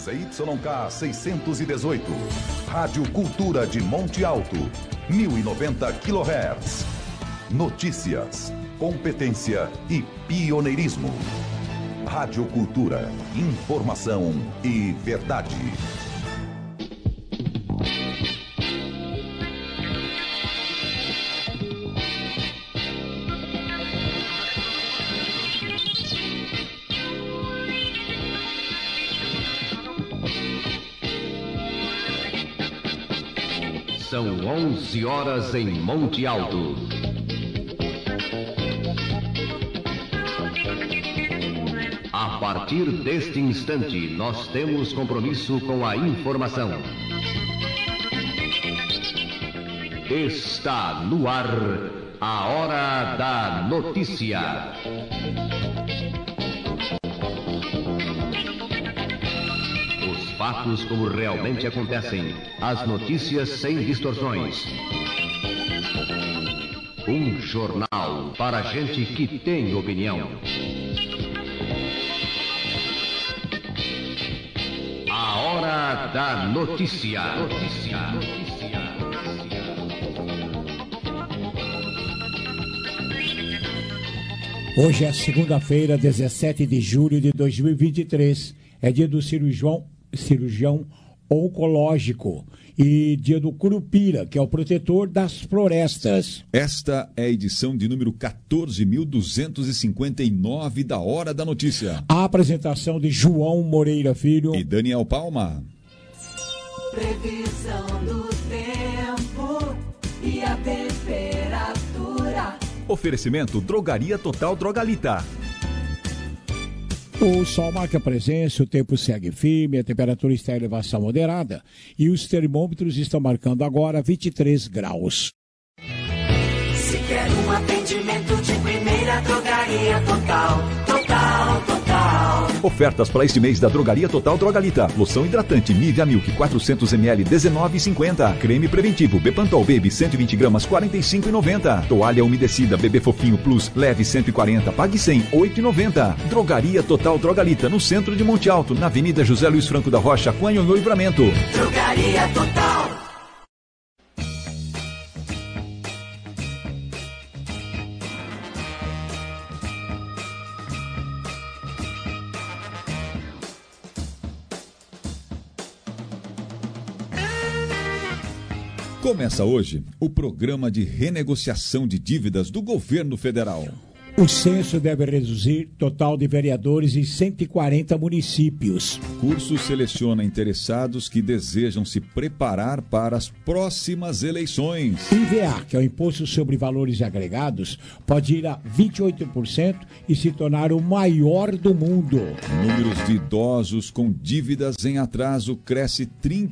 ZYK 618, Rádio Cultura de Monte Alto, 1090 kHz. Notícias, competência e pioneirismo. Rádio Cultura, informação e verdade. São 11 horas em Monte Alto. A partir deste instante, nós temos compromisso com a informação. Está no ar a Hora da Notícia. Os fatos como realmente acontecem, as notícias sem distorções. Um jornal para gente que tem opinião. A Hora da Notícia. Hoje é segunda-feira, 17 de julho de 2023. É dia do cirurgião oncológico e dia do Curupira, que é o protetor das florestas. Esta é a edição de número 14.259 da Hora da Notícia. A apresentação de João Moreira Filho e Daniel Palma. Previsão do tempo e a temperatura. Oferecimento Drogaria Total Drogalita. O sol marca presença, o tempo segue firme, a temperatura está em elevação moderada e os termômetros estão marcando agora 23 graus. Se quer um atendimento de primeira, Drogaria Total. Ofertas para este mês da Drogaria Total Drogalita. Loção hidratante Nivea Milk 400 ml 19,50. Creme preventivo Bepantol Baby 120 gramas 45,90. Toalha umedecida Bebê Fofinho Plus leve 140, pague 100, 8,90. Drogaria Total Drogalita no centro de Monte Alto, na Avenida José Luiz Franco da Rocha, com Anhonhô e Livramento. Drogaria Total. Começa hoje o programa de renegociação de dívidas do governo federal. O censo deve reduzir total de vereadores em 140 municípios. Curso seleciona interessados que desejam se preparar para as próximas eleições. IVA, que é o Imposto sobre Valores Agregados, pode ir a 28% e se tornar o maior do mundo. Números de idosos com dívidas em atraso cresce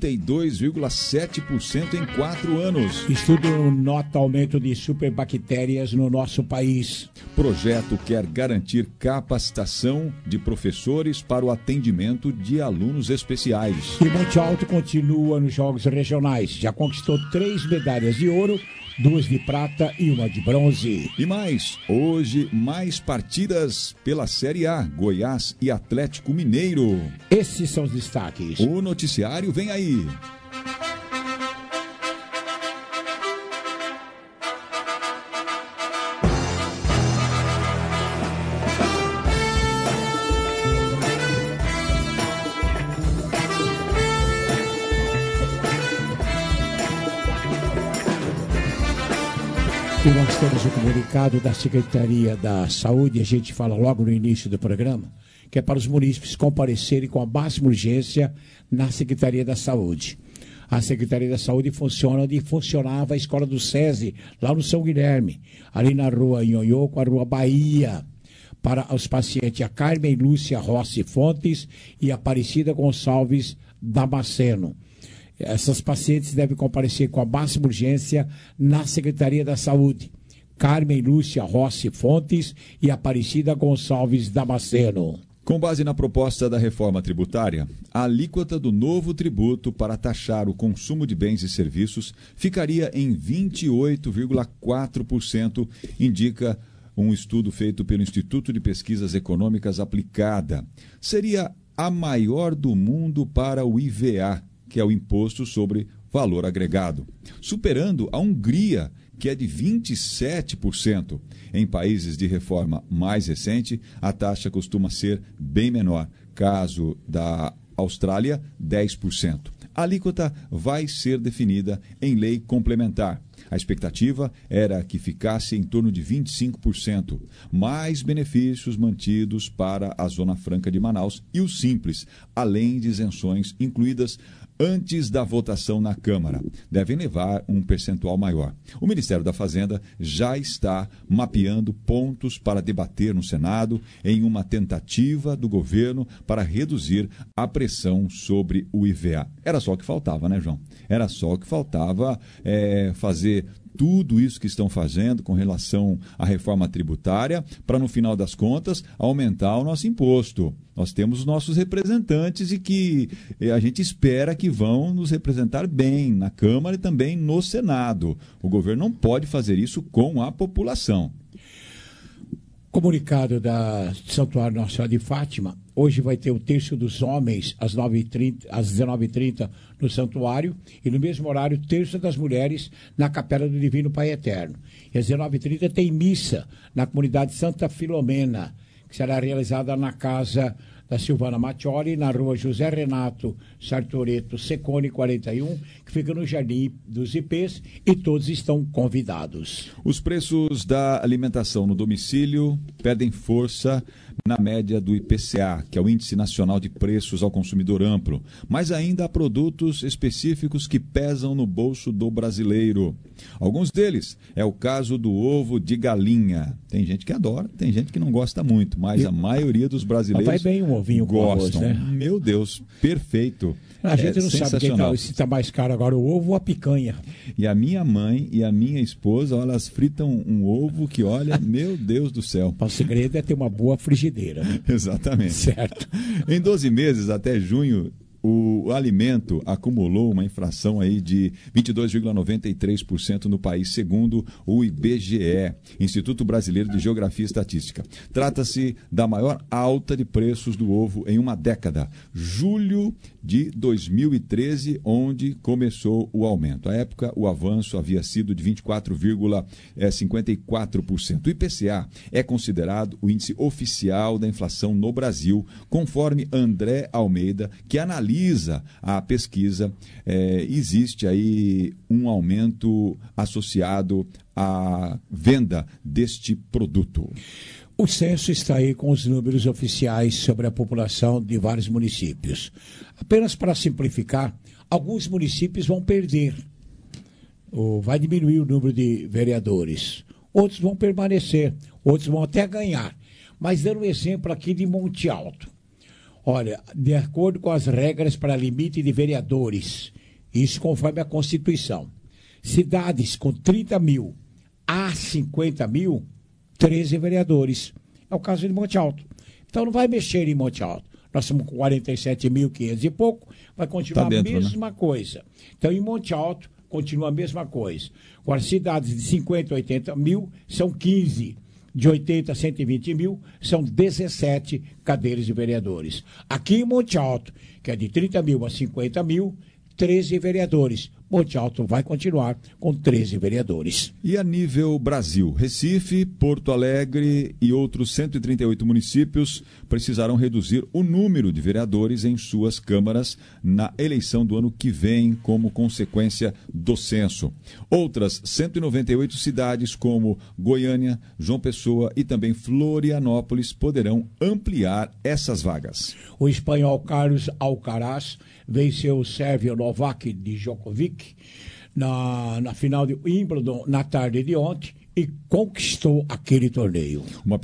32,7% em 4 anos. Estudo nota aumento de superbactérias no nosso país. O projeto quer garantir capacitação de professores para o atendimento de alunos especiais. E Monte Alto continua nos Jogos Regionais. Já conquistou 3 medalhas de ouro, 2 de prata e 1 de bronze. E mais, hoje, mais partidas pela Série A, Goiás e Atlético Mineiro. Esses são os destaques. O noticiário vem aí. E nós temos o comunicado da Secretaria da Saúde, a gente fala logo no início do programa, que é para os munícipes comparecerem com a máxima urgência na Secretaria da Saúde. A Secretaria da Saúde funciona onde funcionava a Escola do SESI, lá no São Guilherme, ali na rua Anhonhô com a rua Bahia. Para os pacientes a Carmen Lúcia Rossi Fontes e Aparecida Gonçalves Damasceno. Essas pacientes devem comparecer com a máxima urgência na Secretaria da Saúde. Carmen Lúcia Rossi Fontes e Aparecida Gonçalves Damasceno. Com base na proposta da reforma tributária, a alíquota do novo tributo para taxar o consumo de bens e serviços ficaria em 28,4%, indica um estudo feito pelo Instituto de Pesquisas Econômicas Aplicada. Seria a maior do mundo para o IVA, que é o Imposto sobre Valor Agregado, superando a Hungria, que é de 27%. Em países de reforma mais recente, a taxa costuma ser bem menor. Caso da Austrália, 10%. A alíquota vai ser definida em lei complementar. A expectativa era que ficasse em torno de 25%, mais benefícios mantidos para a Zona Franca de Manaus e o Simples, além de isenções incluídas antes da votação na Câmara. Devem levar um percentual maior. O Ministério da Fazenda já está mapeando pontos para debater no Senado em uma tentativa do governo para reduzir a pressão sobre o IVA. Era só o que faltava, né, João? Era só o que faltava fazer tudo isso que estão fazendo com relação à reforma tributária para, no final das contas, aumentar o nosso imposto. Nós temos os nossos representantes e que a gente espera que vão nos representar bem na Câmara e também no Senado. O governo não pode fazer isso com a população. Comunicado da Santuário Nossa Senhora de Fátima, hoje vai ter o terço dos homens às 19h30 no santuário e no mesmo horário o terço das mulheres na Capela do Divino Pai Eterno. E às 19h30 tem missa na comunidade Santa Filomena, que será realizada na casa da Silvana Mattioli, na rua José Renato Sartoreto Secone 41, que fica no Jardim dos Ipês, e todos estão convidados. Os preços da alimentação no domicílio perdem força na média do IPCA, que é o Índice Nacional de Preços ao Consumidor Amplo, mas ainda há produtos específicos que pesam no bolso do brasileiro. Alguns deles é o caso do ovo de galinha. Tem gente que adora, tem gente que não gosta muito, mas a maioria dos brasileiros vai bem um ovinho gostam. Com arroz, né? Meu Deus, perfeito. A gente não sabe se está mais caro agora o ovo ou a picanha. E a minha mãe e a minha esposa, elas fritam um ovo que, olha, meu Deus do céu. O segredo é ter uma boa frigideira. Né? Exatamente. Certo. Em 12 meses, até junho, o alimento acumulou uma inflação aí de 22,93% no país, segundo o IBGE, Instituto Brasileiro de Geografia e Estatística. Trata-se da maior alta de preços do ovo em uma década. Julho de 2013, onde começou o aumento. À época, o avanço havia sido de 24,54%. O IPCA é considerado o índice oficial da inflação no Brasil, conforme André Almeida, que analisa a pesquisa. Existe aí um aumento associado à venda deste produto. O censo está aí com os números oficiais sobre a população de vários municípios. Apenas para simplificar, alguns municípios vão perder, vai diminuir o número de vereadores. Outros vão permanecer, outros vão até ganhar. Mas dando um exemplo aqui de Monte Alto. Olha, de acordo com as regras para limite de vereadores, isso conforme a Constituição, cidades com 30 mil a 50 mil, 13 vereadores. É o caso de Monte Alto. Então não vai mexer em Monte Alto. Nós estamos com 47.500 e pouco, vai continuar a mesma coisa. Então em Monte Alto continua a mesma coisa. Agora, cidades de 50 a 80 mil são 15. De 80 a 120 mil, são 17 cadeiras de vereadores. Aqui em Monte Alto, que é de 30 mil a 50 mil, 13 vereadores. Monte Alto vai continuar com 13 vereadores. E a nível Brasil, Recife, Porto Alegre e outros 138 municípios precisarão reduzir o número de vereadores em suas câmaras na eleição do ano que vem, como consequência do censo. Outras 198 cidades, como Goiânia, João Pessoa e também Florianópolis, poderão ampliar essas vagas. O espanhol Carlos Alcaraz venceu o sérvio Novak Djokovic na final de Wimbledon na tarde de ontem e conquistou aquele torneio. Uma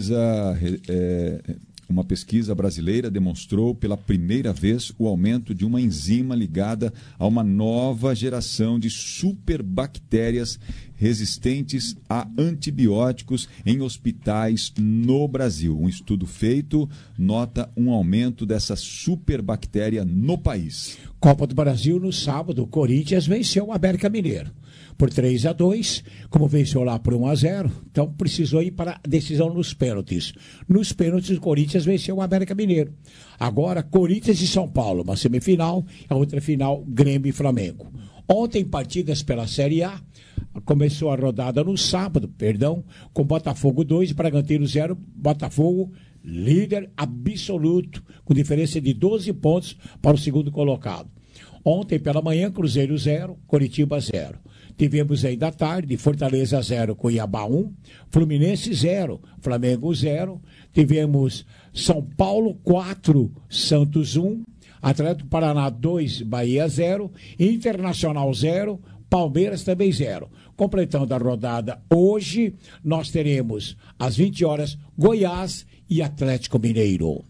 pesquisa brasileira demonstrou pela primeira vez o aumento de uma enzima ligada a uma nova geração de superbactérias resistentes a antibióticos em hospitais no Brasil. Um estudo feito nota um aumento dessa superbactéria no país. Copa do Brasil no sábado, o Corinthians venceu o América Mineiro por 3-2, como venceu lá por 1-0, então precisou ir para a decisão nos pênaltis. Nos pênaltis, o Corinthians venceu o América Mineiro. Agora, Corinthians e São Paulo, uma semifinal, a outra final, Grêmio e Flamengo. Ontem, partidas pela Série A, começou a rodada no sábado, com Botafogo 2, Bragantino 0, Botafogo líder absoluto, com diferença de 12 pontos para o segundo colocado. Ontem, pela manhã, Cruzeiro 0, Coritiba 0. Tivemos ainda à tarde, Fortaleza 0, Cuiabá 1, Fluminense 0, Flamengo 0. Tivemos São Paulo 4, Santos 1, Atlético Paraná 2, Bahia 0, Internacional 0, Palmeiras também 0. Completando a rodada hoje, nós teremos às 20 horas Goiás e Atlético Mineiro.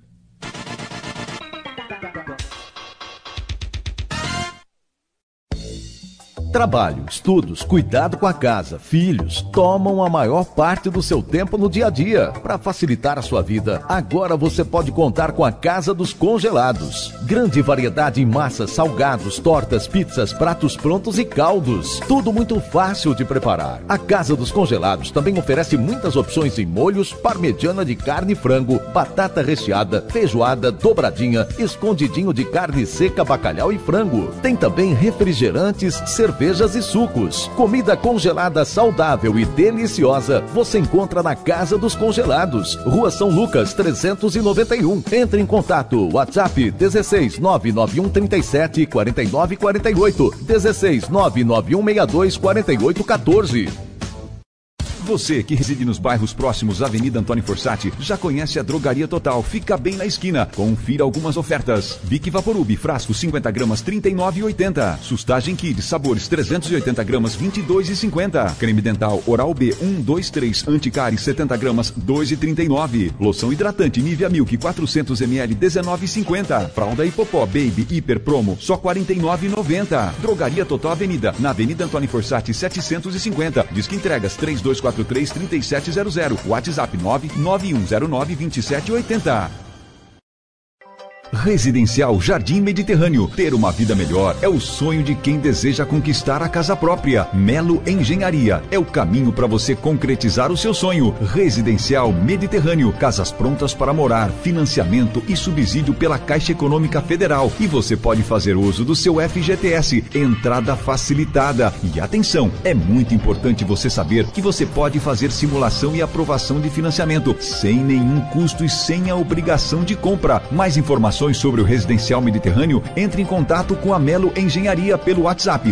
Trabalho, estudos, cuidado com a casa, filhos, tomam a maior parte do seu tempo no dia a dia. Para facilitar a sua vida, agora você pode contar com a Casa dos Congelados. Grande variedade em massas, salgados, tortas, pizzas, pratos prontos e caldos. Tudo muito fácil de preparar. A Casa dos Congelados também oferece muitas opções em molhos, parmegiana de carne e frango, batata recheada, feijoada, dobradinha, escondidinho de carne seca, bacalhau e frango. Tem também refrigerantes, cervejas e sucos. Comida congelada saudável e deliciosa você encontra na Casa dos Congelados, Rua São Lucas 391. Entre em contato, WhatsApp 16 991 37 49 48, 16 991 62 48 14. Você que reside nos bairros próximos à Avenida Antônio Fossati já conhece a Drogaria Total. Fica bem na esquina. Confira algumas ofertas. Bic Vaporub, frasco 50 gramas, R$ 39,80. Sustagem Kids, sabores 380 gramas, R$ 22,50. Creme dental Oral B 1, 2, 3, Anticari 70 gramas, R$ 2,39. Loção hidratante Nivea Milk 400 ml, R$ 19,50. Fralda Hipopó Baby Hiper Promo, só R$ 49,90. Drogaria Total Avenida, na Avenida Antônio Fossati 750. Disque entregas 3243-3700. WhatsApp 99109-2780. Residencial Jardim Mediterrâneo. Ter uma vida melhor é o sonho de quem deseja conquistar a casa própria. Melo Engenharia é o caminho para você concretizar o seu sonho. Residencial Mediterrâneo. Casas prontas para morar, financiamento e subsídio pela Caixa Econômica Federal. E você pode fazer uso do seu FGTS. Entrada facilitada. E atenção, é muito importante você saber que você pode fazer simulação e aprovação de financiamento sem nenhum custo e sem a obrigação de compra. Mais informações sobre o Residencial Mediterrâneo, entre em contato com a Melo Engenharia pelo WhatsApp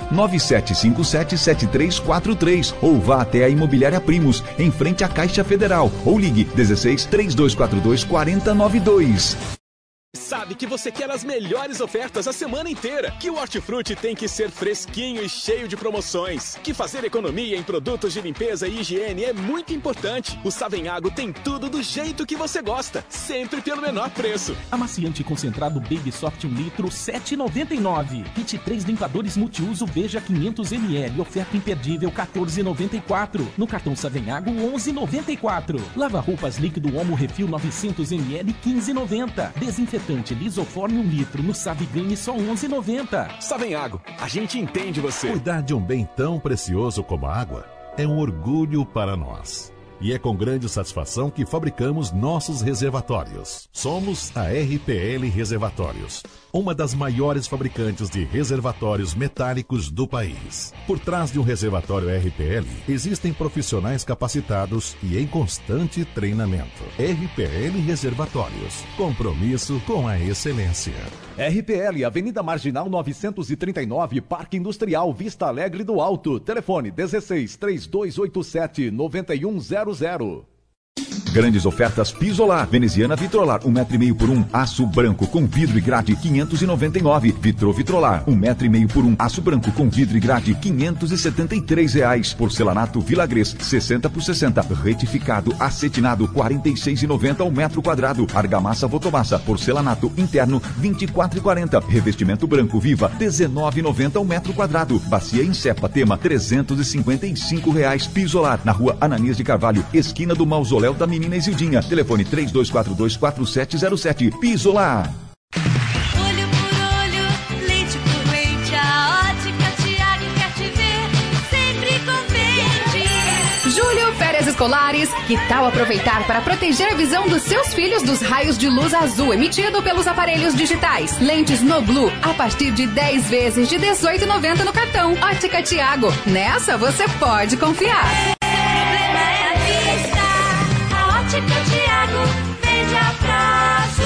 997577343 ou vá até a Imobiliária Primos, em frente à Caixa Federal, ou ligue 16 3242 4092. Sabe que você quer as melhores ofertas a semana inteira. Que o Hortifruti tem que ser fresquinho e cheio de promoções. Que fazer economia em produtos de limpeza e higiene é muito importante. O Savenhago tem tudo do jeito que você gosta, sempre pelo menor preço. Amaciante concentrado Baby Soft 1 litro, R$ 7,99. Kit 3 limpadores multiuso Veja 500 ml, oferta imperdível, R$ 14,94. No cartão Savenhago, R$ 11,94. Lava roupas líquido Omo Refil 900 ml, R$ 15,90. Desinfetante Lisoforme 1 litro no Savigane, só R$ 11,90. Savenhago, a gente entende você. Cuidar de um bem tão precioso como a água é um orgulho para nós. E é com grande satisfação que fabricamos nossos reservatórios. Somos a RPL Reservatórios, uma das maiores fabricantes de reservatórios metálicos do país. Por trás de um reservatório RPL, existem profissionais capacitados e em constante treinamento. RPL Reservatórios, compromisso com a excelência. RPL, Avenida Marginal 939, Parque Industrial Vista Alegre do Alto. Telefone 16 3287 9100. Grandes ofertas Pisolar. Veneziana Vitrolar, 1,5 m por 1, aço branco com vidro e grade, 599. Vitrolar, 1,5 m por 1, aço branco com vidro e grade, R$573. Porcelanato Vilagrês, 60 por 60, retificado, acetinado, R$46,90 ao metro quadrado. Argamassa Votomassa, porcelanato interno, R$24,40. Revestimento branco Viva, R$19,90 ao metro quadrado. Bacia Insepa Tema, R$355. Pisolar, na rua Ananias de Carvalho, esquina do Mausoléu da Menina Isildinha. Telefone 3242-4707. Pisolar. Olho por olho, lente por lente, a Ótica Tiago quer te ver sempre contente. Julho, férias escolares. Que tal aproveitar para proteger a visão dos seus filhos dos raios de luz azul emitido pelos aparelhos digitais? Lentes no Blue a partir de 10 vezes de R$18,90 no cartão. Ótica Tiago. Nessa você pode confiar. Ótica Tiago, vende a prazo.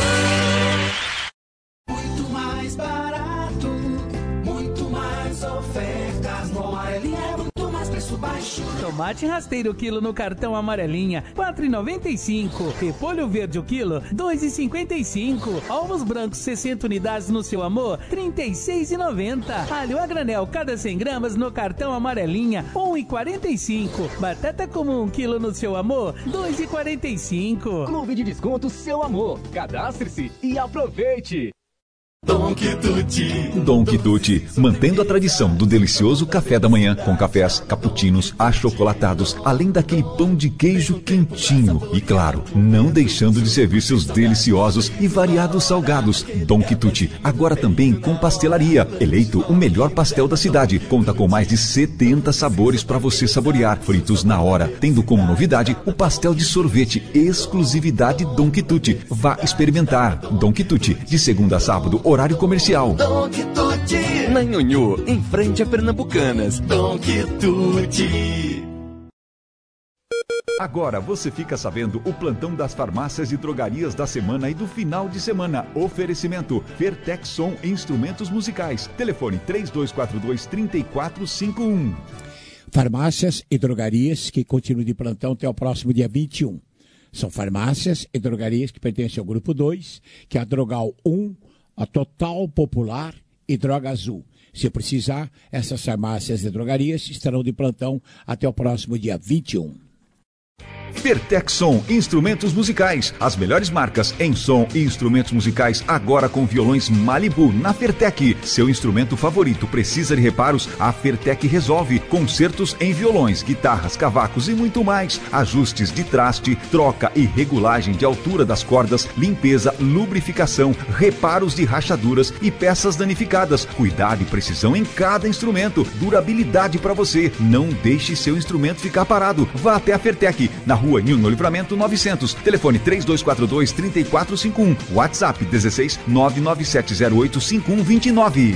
Muito mais barato, muito mais ofertas. No Amarelinha é muito mais preço baixo. Tomate rasteiro o quilo no cartão Amarelinha, R$4,95. Repolho verde o quilo, R$2,55. Ovos brancos 60 unidades no Seu Amor, R$36,90. Alho a granel cada 100 gramas no cartão Amarelinha, R$1,45. Batata comum 1 quilo no Seu Amor, R$2,45. Clube de Desconto Seu Amor. Cadastre-se e aproveite. Don Quitute, mantendo a tradição do delicioso café da manhã com cafés, cappuccinos, achocolatados, além daquele pão de queijo quentinho e, claro, não deixando de servir seus deliciosos e variados salgados. Don Quitute, agora também com pastelaria. Eleito o melhor pastel da cidade, conta com mais de 70 sabores para você saborear, fritos na hora, tendo como novidade o pastel de sorvete, exclusividade Don Quitute. Vá experimentar. Don Quitute, de segunda a sábado, horário comercial. Don Quitute. Na Nhonhô, em frente a Pernambucanas. Don Quitute. Agora você fica sabendo o plantão das farmácias e drogarias da semana e do final de semana. Oferecimento Fertex Som Instrumentos Musicais. Telefone 3242-3451. Farmácias e drogarias que continuam de plantão até o próximo dia 21. São farmácias e drogarias que pertencem ao grupo 2, que é a Drogal 1, a Total Popular e Droga Azul. Se precisar, essas farmácias e drogarias estarão de plantão até o próximo dia 21. Fertex Som Instrumentos Musicais. As melhores marcas em som e instrumentos musicais agora com violões Malibu na Fertec. Seu instrumento favorito precisa de reparos? A Fertec resolve. Concertos em violões, guitarras, cavacos e muito mais. Ajustes de traste, troca e regulagem de altura das cordas, limpeza, lubrificação, reparos de rachaduras e peças danificadas. Cuidado e precisão em cada instrumento. Durabilidade para você. Não deixe seu instrumento ficar parado. Vá até a Fertec, na Rua Nilno Livramento 900. Telefone 3242-3451. WhatsApp 16 997085129.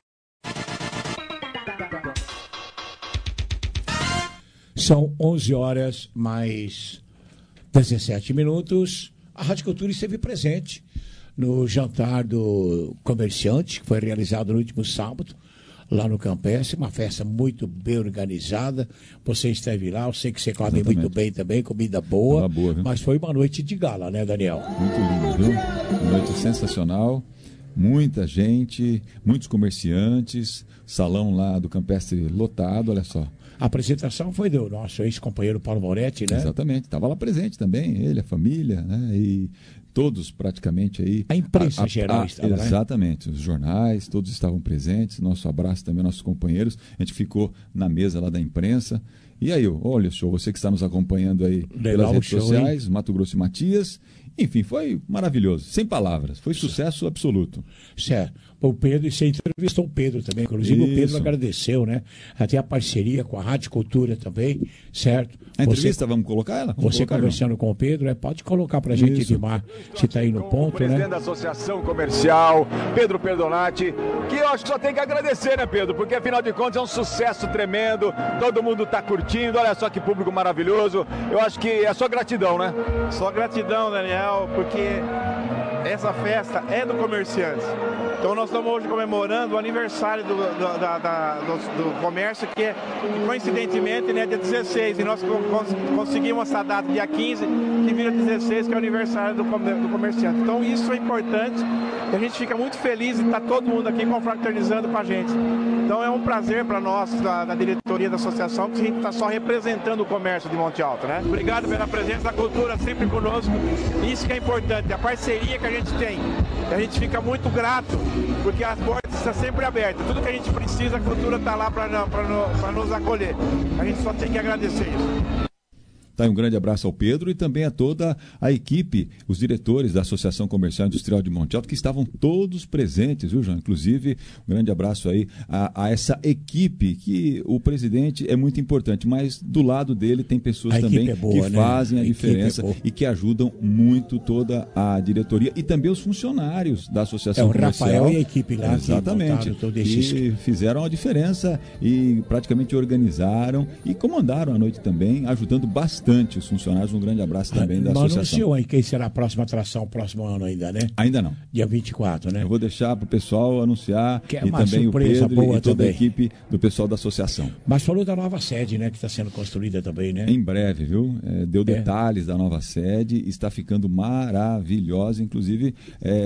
São 11 horas mais 17 minutos. A Rádio Cultura esteve presente no jantar do comerciante, que foi realizado no último sábado, lá no Campestre, uma festa muito bem organizada. Você esteve lá, eu sei que você come muito bem também, comida boa, mas foi uma noite de gala, né, Daniel? Muito lindo, viu? Uma noite sensacional, muita gente, muitos comerciantes, salão lá do Campestre lotado, olha só. A apresentação foi do nosso ex-companheiro Paulo Moretti, né? Exatamente, estava lá presente também, ele, a família, né? E todos praticamente aí. A imprensa geral estava, exatamente, os jornais, todos estavam presentes. Nosso abraço também aos nossos companheiros. A gente ficou na mesa lá da imprensa. E aí, olha, show, você que está nos acompanhando aí pelas redes sociais, Mato Grosso e Matias. Enfim, foi maravilhoso, sem palavras, foi sucesso absoluto. Certo. O Pedro, e você entrevistou o Pedro também, inclusive o Pedro agradeceu, né? Até a parceria com a Rádio Cultura também, certo? A entrevista, vamos colocar ela? Vamos colocar, conversando com o Pedro, pode colocar pra gente, Edmar, se tá aí no ponto, né? Presidente da Associação Comercial, Pedro Perdonati, que eu acho que só tem que agradecer, né, Pedro? Porque afinal de contas é um sucesso tremendo, todo mundo tá curtindo, olha só que público maravilhoso. Eu acho que é só gratidão, né? Só gratidão, Daniel, porque essa festa é do comerciante. Então nós estamos hoje comemorando o aniversário do comércio, que coincidentemente, né, dia 16, e nós conseguimos essa data dia 15, que vira 16, que é o aniversário do comerciante. Então isso é importante, e a gente fica muito feliz de estar todo mundo aqui confraternizando com a gente. Então é um prazer para nós, da diretoria da associação, que a gente está só representando o comércio de Monte Alto, né? Obrigado pela presença da cultura sempre conosco. Isso que é importante, a parceria que a gente tem. A gente fica muito grato, porque as portas estão sempre abertas. Tudo que a gente precisa, a cultura está lá para nos acolher. A gente só tem que agradecer isso. Tá, um grande abraço ao Pedro e também a toda a equipe, os diretores da Associação Comercial e Industrial de Monte Alto, que estavam todos presentes, viu, João? Inclusive, um grande abraço aí a essa equipe, que o presidente é muito importante, mas do lado dele tem pessoas também que fazem a diferença e que ajudam muito toda a diretoria e também os funcionários da Associação Comercial. O Rafael e a equipe lá. Exatamente. E fizeram a diferença e praticamente organizaram e comandaram a noite também, ajudando bastante os funcionários. Um grande abraço também da associação. Mas anunciou aí quem será a próxima atração, próximo ano ainda, né? Ainda não. Dia 24, né? Eu vou deixar para o pessoal anunciar, que é e também o Pedro boa e toda também. A equipe do pessoal da associação. Mas falou da nova sede, né? Que está sendo construída também, né? Em breve, viu? Deu detalhes da nova sede, está ficando maravilhosa, inclusive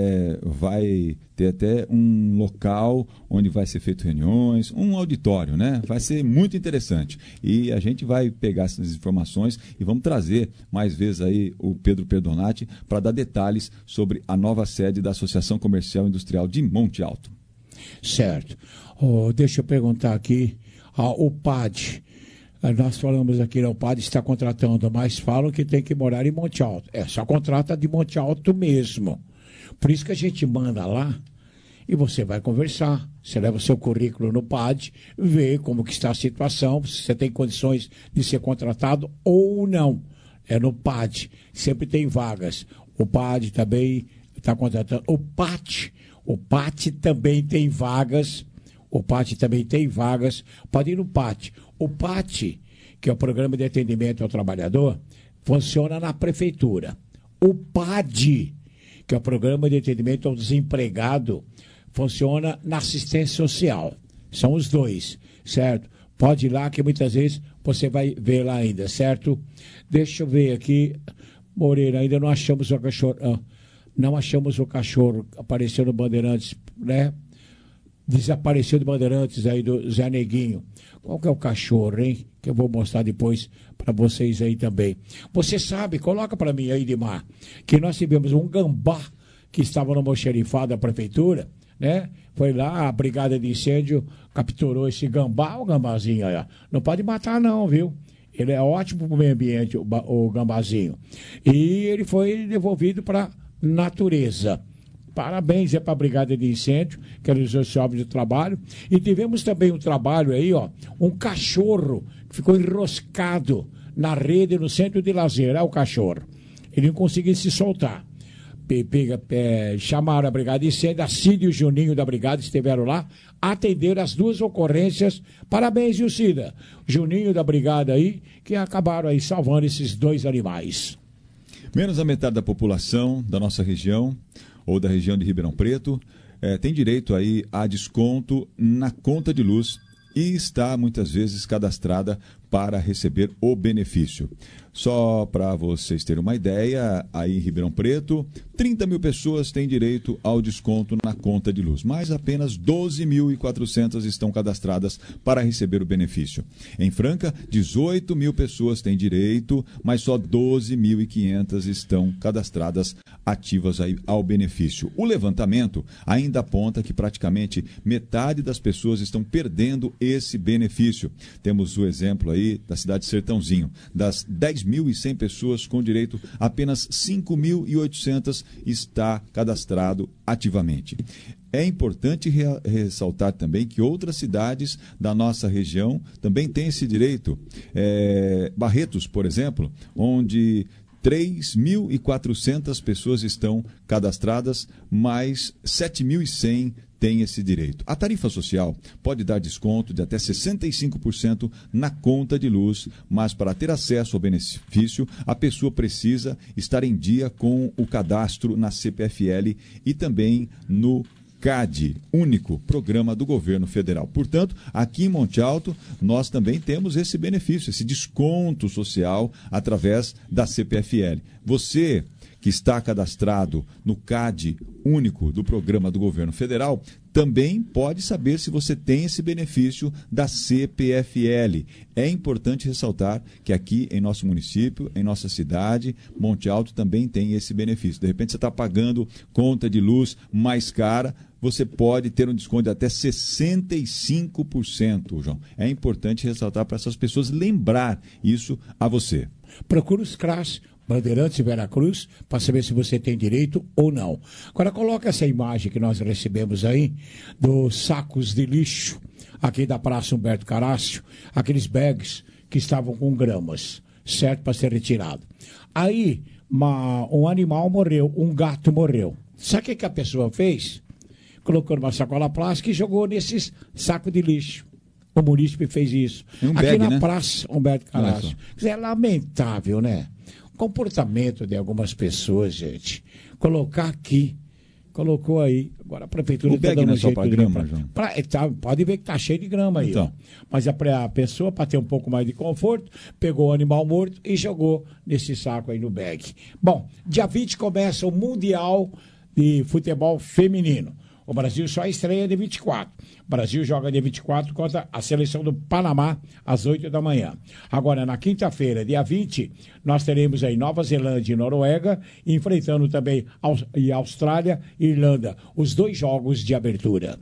vai ter até um local onde vai ser feito reuniões, um auditório, né? Vai ser muito interessante. E a gente vai pegar essas informações e vamos trazer mais vezes aí o Pedro Perdonati para dar detalhes sobre a nova sede da Associação Comercial e Industrial de Monte Alto. Certo. Deixa eu perguntar aqui, o PAD, nós falamos aqui, o PAD está contratando, mas falam que tem que morar em Monte Alto. Só contrata de Monte Alto mesmo. Por isso que a gente manda lá e você vai conversar. Você leva o seu currículo no PAD, vê como que está a situação, se você tem condições de ser contratado ou não. É no PAD, sempre tem vagas. O PAD também está contratando. O PAT também tem vagas. O PAT também tem vagas. Pode ir no PAT. O PAT, que é o Programa de Atendimento ao Trabalhador, funciona na Prefeitura. O PAD, que é o Programa de Atendimento ao Desempregado, funciona na assistência social. São os dois, certo? Pode ir lá que muitas vezes você vai ver lá ainda, certo? Deixa eu ver aqui, Moreira, ainda não achamos o cachorro, não achamos o cachorro, apareceu no Bandeirantes, né? Desapareceu do Bandeirantes aí do Zé Neguinho. Qual que é o cachorro, hein? Que eu vou mostrar depois para vocês aí também. Você sabe, coloca para mim aí, Dimar, que nós tivemos um gambá que estava no almoxerifado da prefeitura, né? Foi lá, a brigada de incêndio capturou esse gambá, o gambazinho aí, ó. Não pode matar não, viu? Ele é ótimo para o meio ambiente, o gambazinho. E ele foi devolvido para a natureza. Parabéns para a brigada de incêndio, que realizou esse obra de trabalho. E tivemos também um trabalho aí, ó, um cachorro que ficou enroscado na rede no centro de lazer. Olha o cachorro. Ele não conseguia se soltar. Chamaram a brigada de incêndio, a Cida e o Juninho da brigada estiveram lá, atenderam as duas ocorrências. Parabéns, viu, Cida? Juninho da brigada aí, que acabaram aí salvando esses dois animais. Menos da metade da população da nossa região, ou da região de Ribeirão Preto, tem direito aí a desconto na conta de luz e está muitas vezes cadastrada para receber o benefício. Só para vocês terem uma ideia, aí em Ribeirão Preto, 30 mil pessoas têm direito ao desconto na conta de luz, mas apenas 12.400 estão cadastradas para receber o benefício. Em Franca, 18 mil pessoas têm direito, mas só 12.500 estão cadastradas ativas aí ao benefício. O levantamento ainda aponta que praticamente metade das pessoas estão perdendo esse benefício. Temos o exemplo aí da cidade de Sertãozinho. Das 10.100 pessoas com direito, apenas 5.800 está cadastrado ativamente. É importante ressaltar também que outras cidades da nossa região também têm esse direito. Barretos, por exemplo, onde 3.400 pessoas estão cadastradas, mais 7.100 tem esse direito. A tarifa social pode dar desconto de até 65% na conta de luz, mas para ter acesso ao benefício, a pessoa precisa estar em dia com o cadastro na CPFL e também no CAD, único programa do governo federal. Portanto, aqui em Monte Alto, nós também temos esse benefício, esse desconto social através da CPFL. Você que está cadastrado no CAD único do programa do governo federal, também pode saber se você tem esse benefício da CPFL. É importante ressaltar que aqui em nosso município, em nossa cidade, Monte Alto também tem esse benefício. De repente você está pagando conta de luz mais cara, você pode ter um desconto de até 65%, João. É importante ressaltar para essas pessoas, lembrar isso a você. Procura os CRAS, Bandeirantes e Veracruz, para saber se você tem direito ou não. Agora coloca essa imagem que nós recebemos aí, dos sacos de lixo, aqui da Praça Humberto Carácio, aqueles bags que estavam com gramas, certo, para ser retirado. Aí, um animal morreu, um gato morreu. Sabe o que a pessoa fez? Colocou numa sacola plástica e jogou nesses sacos de lixo. O munícipe fez isso. Aqui na Praça Humberto Carácio. É lamentável, né? O comportamento de algumas pessoas, gente. Colocar aqui, colocou aí. Agora a prefeitura está dando um jeito para grama, João. Pode ver que está cheio de grama aí. Então. Ó. Mas a pessoa, para ter um pouco mais de conforto, pegou o animal morto e jogou nesse saco aí no bag. Bom, dia 20 começa o Mundial de Futebol Feminino. O Brasil só estreia dia 24. O Brasil joga dia 24 contra a seleção do Panamá, às 8 da manhã. Agora, na quinta-feira, dia 20, nós teremos aí Nova Zelândia e Noruega, enfrentando também Austrália e Irlanda. Os 2 jogos de abertura.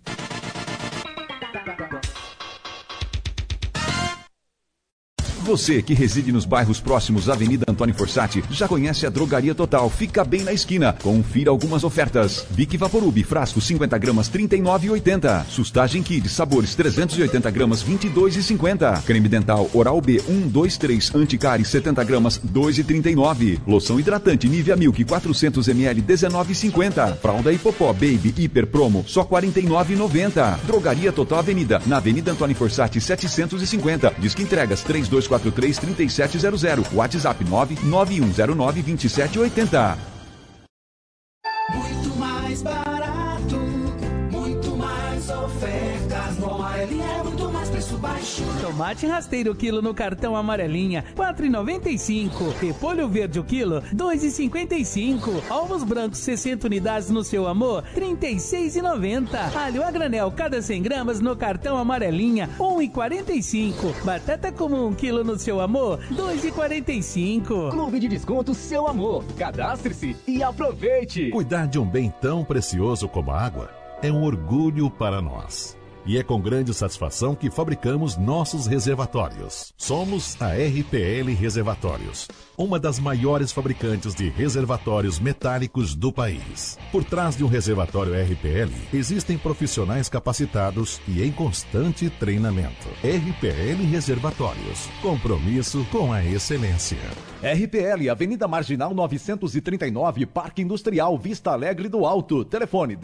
Você que reside nos bairros próximos à Avenida Antônio Fossati já conhece a Drogaria Total. Fica bem na esquina. Confira algumas ofertas. Bic Vaporub, frasco 50 gramas, R$ 39,80. Sustagem Kid, sabores 380 gramas, R$ 22,50. Creme dental Oral-B 1, 2, 3, Anticari 70 gramas, R$ 2,39. Loção hidratante Nivea Milk 400 ml, R$ 19,50. Fralda Hipopó Baby Hiper Promo, só R$ 49,90. Drogaria Total Avenida, na Avenida Antônio Fossati 750. Disque entregas 3243-3700. WhatsApp 99109-2780. Muito mais barato, muito mais ofertas. No Amarelinha é muito mais preço baixo. Tomate rasteiro quilo no cartão Amarelinha, R$ 4,95. Repolho verde o quilo, R$ 2,55. Ovos brancos 60 unidades no seu amor, R$ 36,90. Alho a granel cada 100 gramas no cartão Amarelinha, R$ 1,45. Batata comum 1 quilo no seu amor, R$ 2,45. Clube de Desconto Seu Amor. Cadastre-se e aproveite. Cuidar de um bem tão precioso como a água é um orgulho para nós. E é com grande satisfação que fabricamos nossos reservatórios. Somos a RPL Reservatórios, uma das maiores fabricantes de reservatórios metálicos do país. Por trás de um reservatório RPL, existem profissionais capacitados e em constante treinamento. RPL Reservatórios, compromisso com a excelência. RPL, Avenida Marginal 939, Parque Industrial Vista Alegre do Alto. Telefone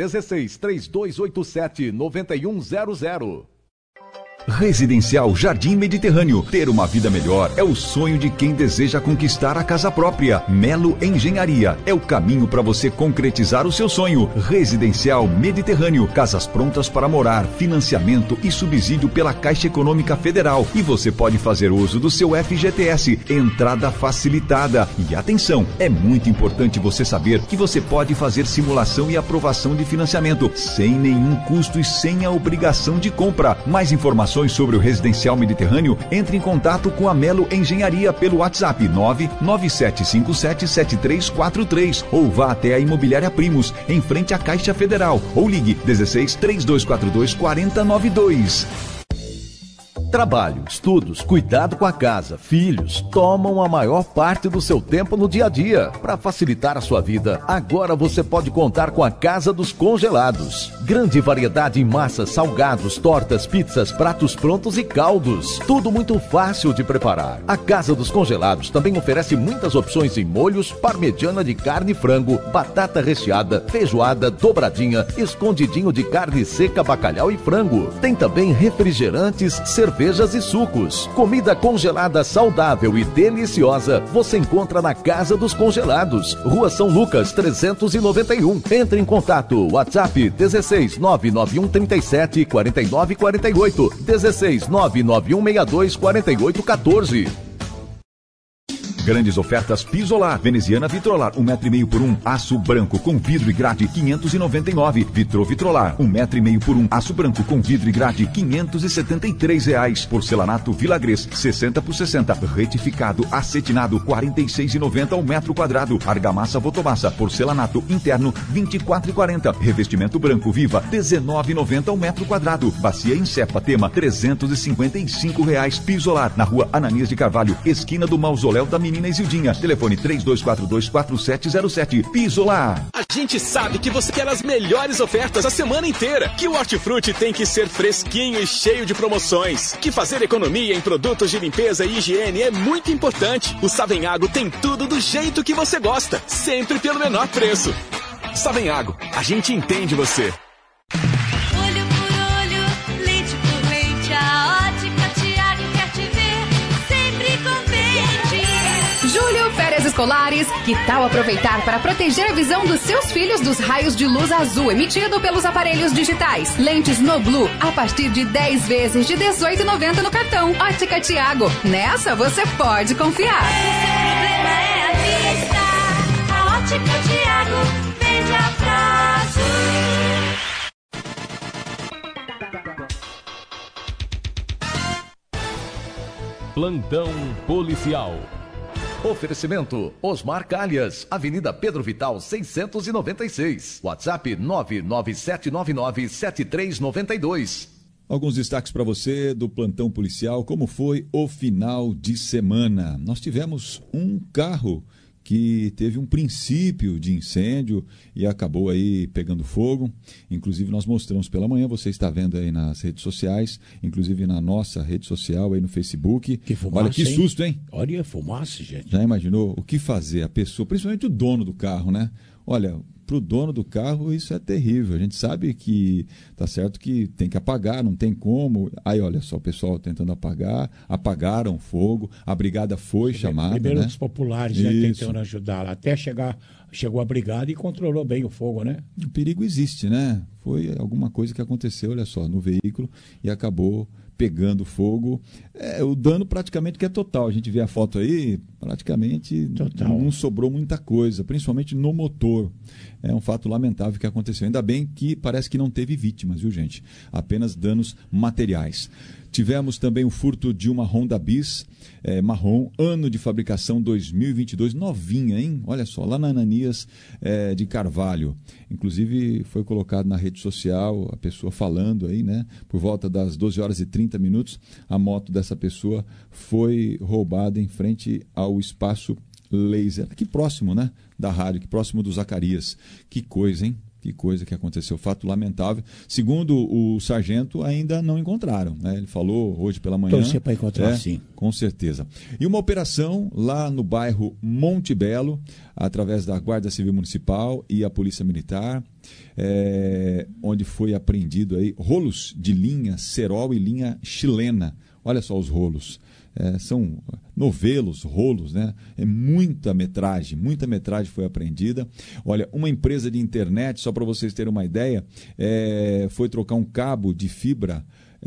16-3287-9100. Residencial Jardim Mediterrâneo. Ter uma vida melhor é o sonho de quem deseja conquistar a casa própria. Melo Engenharia é o caminho para você concretizar o seu sonho. Residencial Mediterrâneo. Casas prontas para morar, financiamento e subsídio pela Caixa Econômica Federal. E você pode fazer uso do seu FGTS. Entrada facilitada. E atenção, é muito importante você saber que você pode fazer simulação e aprovação de financiamento sem nenhum custo e sem a obrigação de compra. Mais informações sobre o Residencial Mediterrâneo, entre em contato com a Melo Engenharia pelo WhatsApp 997577343 ou vá até a Imobiliária Primos, em frente à Caixa Federal, ou ligue 16-3242-4092. Trabalho, estudos, cuidado com a casa, filhos, tomam a maior parte do seu tempo no dia a dia. Para facilitar a sua vida, agora você pode contar com a Casa dos Congelados. Grande variedade em massas, salgados, tortas, pizzas, pratos prontos e caldos. Tudo muito fácil de preparar. A Casa dos Congelados também oferece muitas opções em molhos, parmegiana de carne e frango, batata recheada, feijoada, dobradinha, escondidinho de carne seca, bacalhau e frango. Tem também refrigerantes, cerveja cervejas e sucos. Comida congelada saudável e deliciosa você encontra na Casa dos Congelados, Rua São Lucas 391. Entre em contato, WhatsApp 16 991 37 49 48, 16 991 62 48 14. Grandes ofertas Pisolar. Veneziana Vitrolar, 1,5 m por 1. Aço branco com vidro e grade, 599. Vitro Vitrolar, 1,5 m por 1. Aço branco com vidro e grade, R$573. Porcelanato Vilagres, 60 por 60. Retificado, acetinado, R$46,90 ao metro quadrado. Argamassa Votomassa, porcelanato interno, R$24,40. Revestimento branco Viva, R$19,90 ao metro quadrado. Bacia Insepa Tema, R$355. Pisolar, na rua Ananias de Carvalho, esquina do Mausoléu da Menina Isildinha. Telefone 3242-4707. Pisolar. A gente sabe que você quer as melhores ofertas a semana inteira. Que o Hortifruti tem que ser fresquinho e cheio de promoções. Que fazer economia em produtos de limpeza e higiene é muito importante. O Savenhago tem tudo do jeito que você gosta. Sempre pelo menor preço. Savenhago, a gente entende você. Olho por olho, leite por leite, a Ótica Tiago quer te ver sempre contente. Julho, férias escolares. Que tal aproveitar para proteger a visão dos seus filhos dos raios de luz azul emitido pelos aparelhos digitais? Lentes no Blue a partir de 10 vezes de R$18,90 no cartão. Ótica Tiago. Nessa você pode confiar. O problema é a vista. A Ótica Tiago vende a prazo. Plantão policial. Oferecimento Osmar Calhas, Avenida Pedro Vital 696. WhatsApp 997997392. Alguns destaques para você do plantão policial. Como foi o final de semana? Nós tivemos um carro que teve um princípio de incêndio e acabou aí pegando fogo. Inclusive nós mostramos pela manhã, você está vendo aí nas redes sociais, inclusive na nossa rede social aí no Facebook. Que fumaça, olha que susto, hein? Olha, fumaça, gente. Já imaginou o que fazer a pessoa, principalmente o dono do carro, né? Olha, para o dono do carro isso é terrível. A gente sabe que tá certo que tem que apagar, não tem como. Aí olha só, o pessoal tentando apagar, apagaram o fogo, a brigada foi chamada. Primeiro né? os populares tentando ajudar lá, até chegou a brigada e controlou bem o fogo, né? O perigo existe, né? Foi alguma coisa que aconteceu, olha só, no veículo e acabou pegando fogo. O dano praticamente que é total. A gente vê a foto aí, praticamente não sobrou muita coisa, principalmente no motor. É um fato lamentável que aconteceu. Ainda bem que parece que não teve vítimas, viu, gente? Apenas danos materiais. Tivemos também o furto de uma Honda Bis marrom, ano de fabricação 2022, novinha, hein? Olha só, lá na Ananias de Carvalho. Inclusive foi colocado na rede social, a pessoa falando aí, né? Por volta das 12h30, a moto dessa pessoa foi roubada em frente ao espaço Laser, aqui próximo, né? Da rádio, aqui próximo do Zacarias. Que coisa, hein? Que coisa que aconteceu, fato lamentável. Segundo o sargento, ainda não encontraram, né? Ele falou hoje pela manhã. Torcer para encontrar, sim. Com certeza. E uma operação lá no bairro Monte Belo, através da Guarda Civil Municipal e a Polícia Militar, onde foi apreendido aí rolos de linha cerol e linha chilena. Olha só os rolos. São novelos, rolos, né? Muita metragem foi apreendida. Olha, uma empresa de internet, só para vocês terem uma ideia, foi trocar um cabo de fibra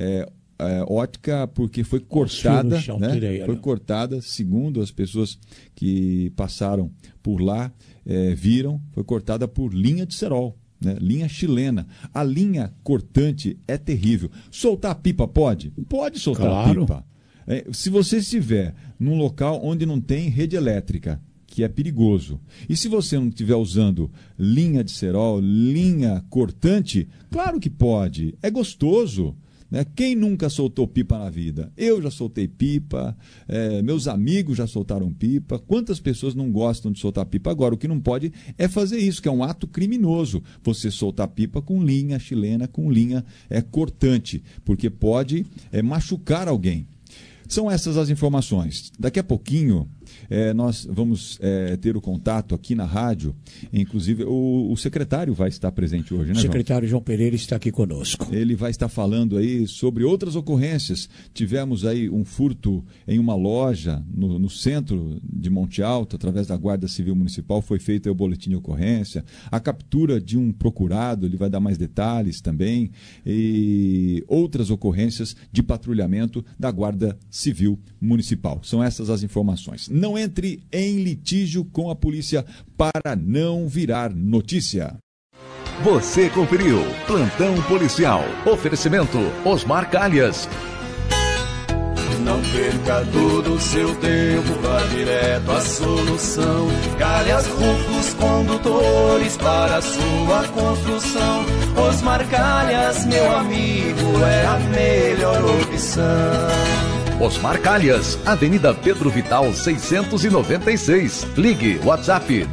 ótica porque foi cortada, né? Foi cortada, segundo as pessoas que passaram por lá, viram, foi cortada por linha de cerol. Né? Linha chilena. A linha cortante é terrível. Soltar pipa pode? Pode soltar pipa. Se você estiver num local onde não tem rede elétrica, que é perigoso, e se você não estiver usando linha de cerol, linha cortante, claro que pode, é gostoso. Né? Quem nunca soltou pipa na vida? Eu já soltei pipa, meus amigos já soltaram pipa. Quantas pessoas não gostam de soltar pipa? Agora, o que não pode é fazer isso, que é um ato criminoso. Você soltar pipa com linha chilena, com linha cortante, porque pode machucar alguém. São essas as informações. Daqui a pouquinho nós vamos ter o contato aqui na rádio, inclusive o secretário vai estar presente hoje, né, O secretário João Pereira está aqui conosco. Ele vai estar falando aí sobre outras ocorrências. Tivemos aí um furto em uma loja no centro de Monte Alto, através da Guarda Civil Municipal, foi feito aí o boletim de ocorrência, a captura de um procurado, ele vai dar mais detalhes também, e outras ocorrências de patrulhamento da Guarda Civil Municipal. São essas as informações. Não entre em litígio com a polícia para não virar notícia. Você conferiu Plantão Policial. Oferecimento Osmar Calhas. Não perca todo o seu tempo, vá direto à solução. Calhas Rufos Condutores para a sua construção. Osmar Calhas, meu amigo, é a melhor opção. Osmar Calhas, Avenida Pedro Vital 696. Ligue WhatsApp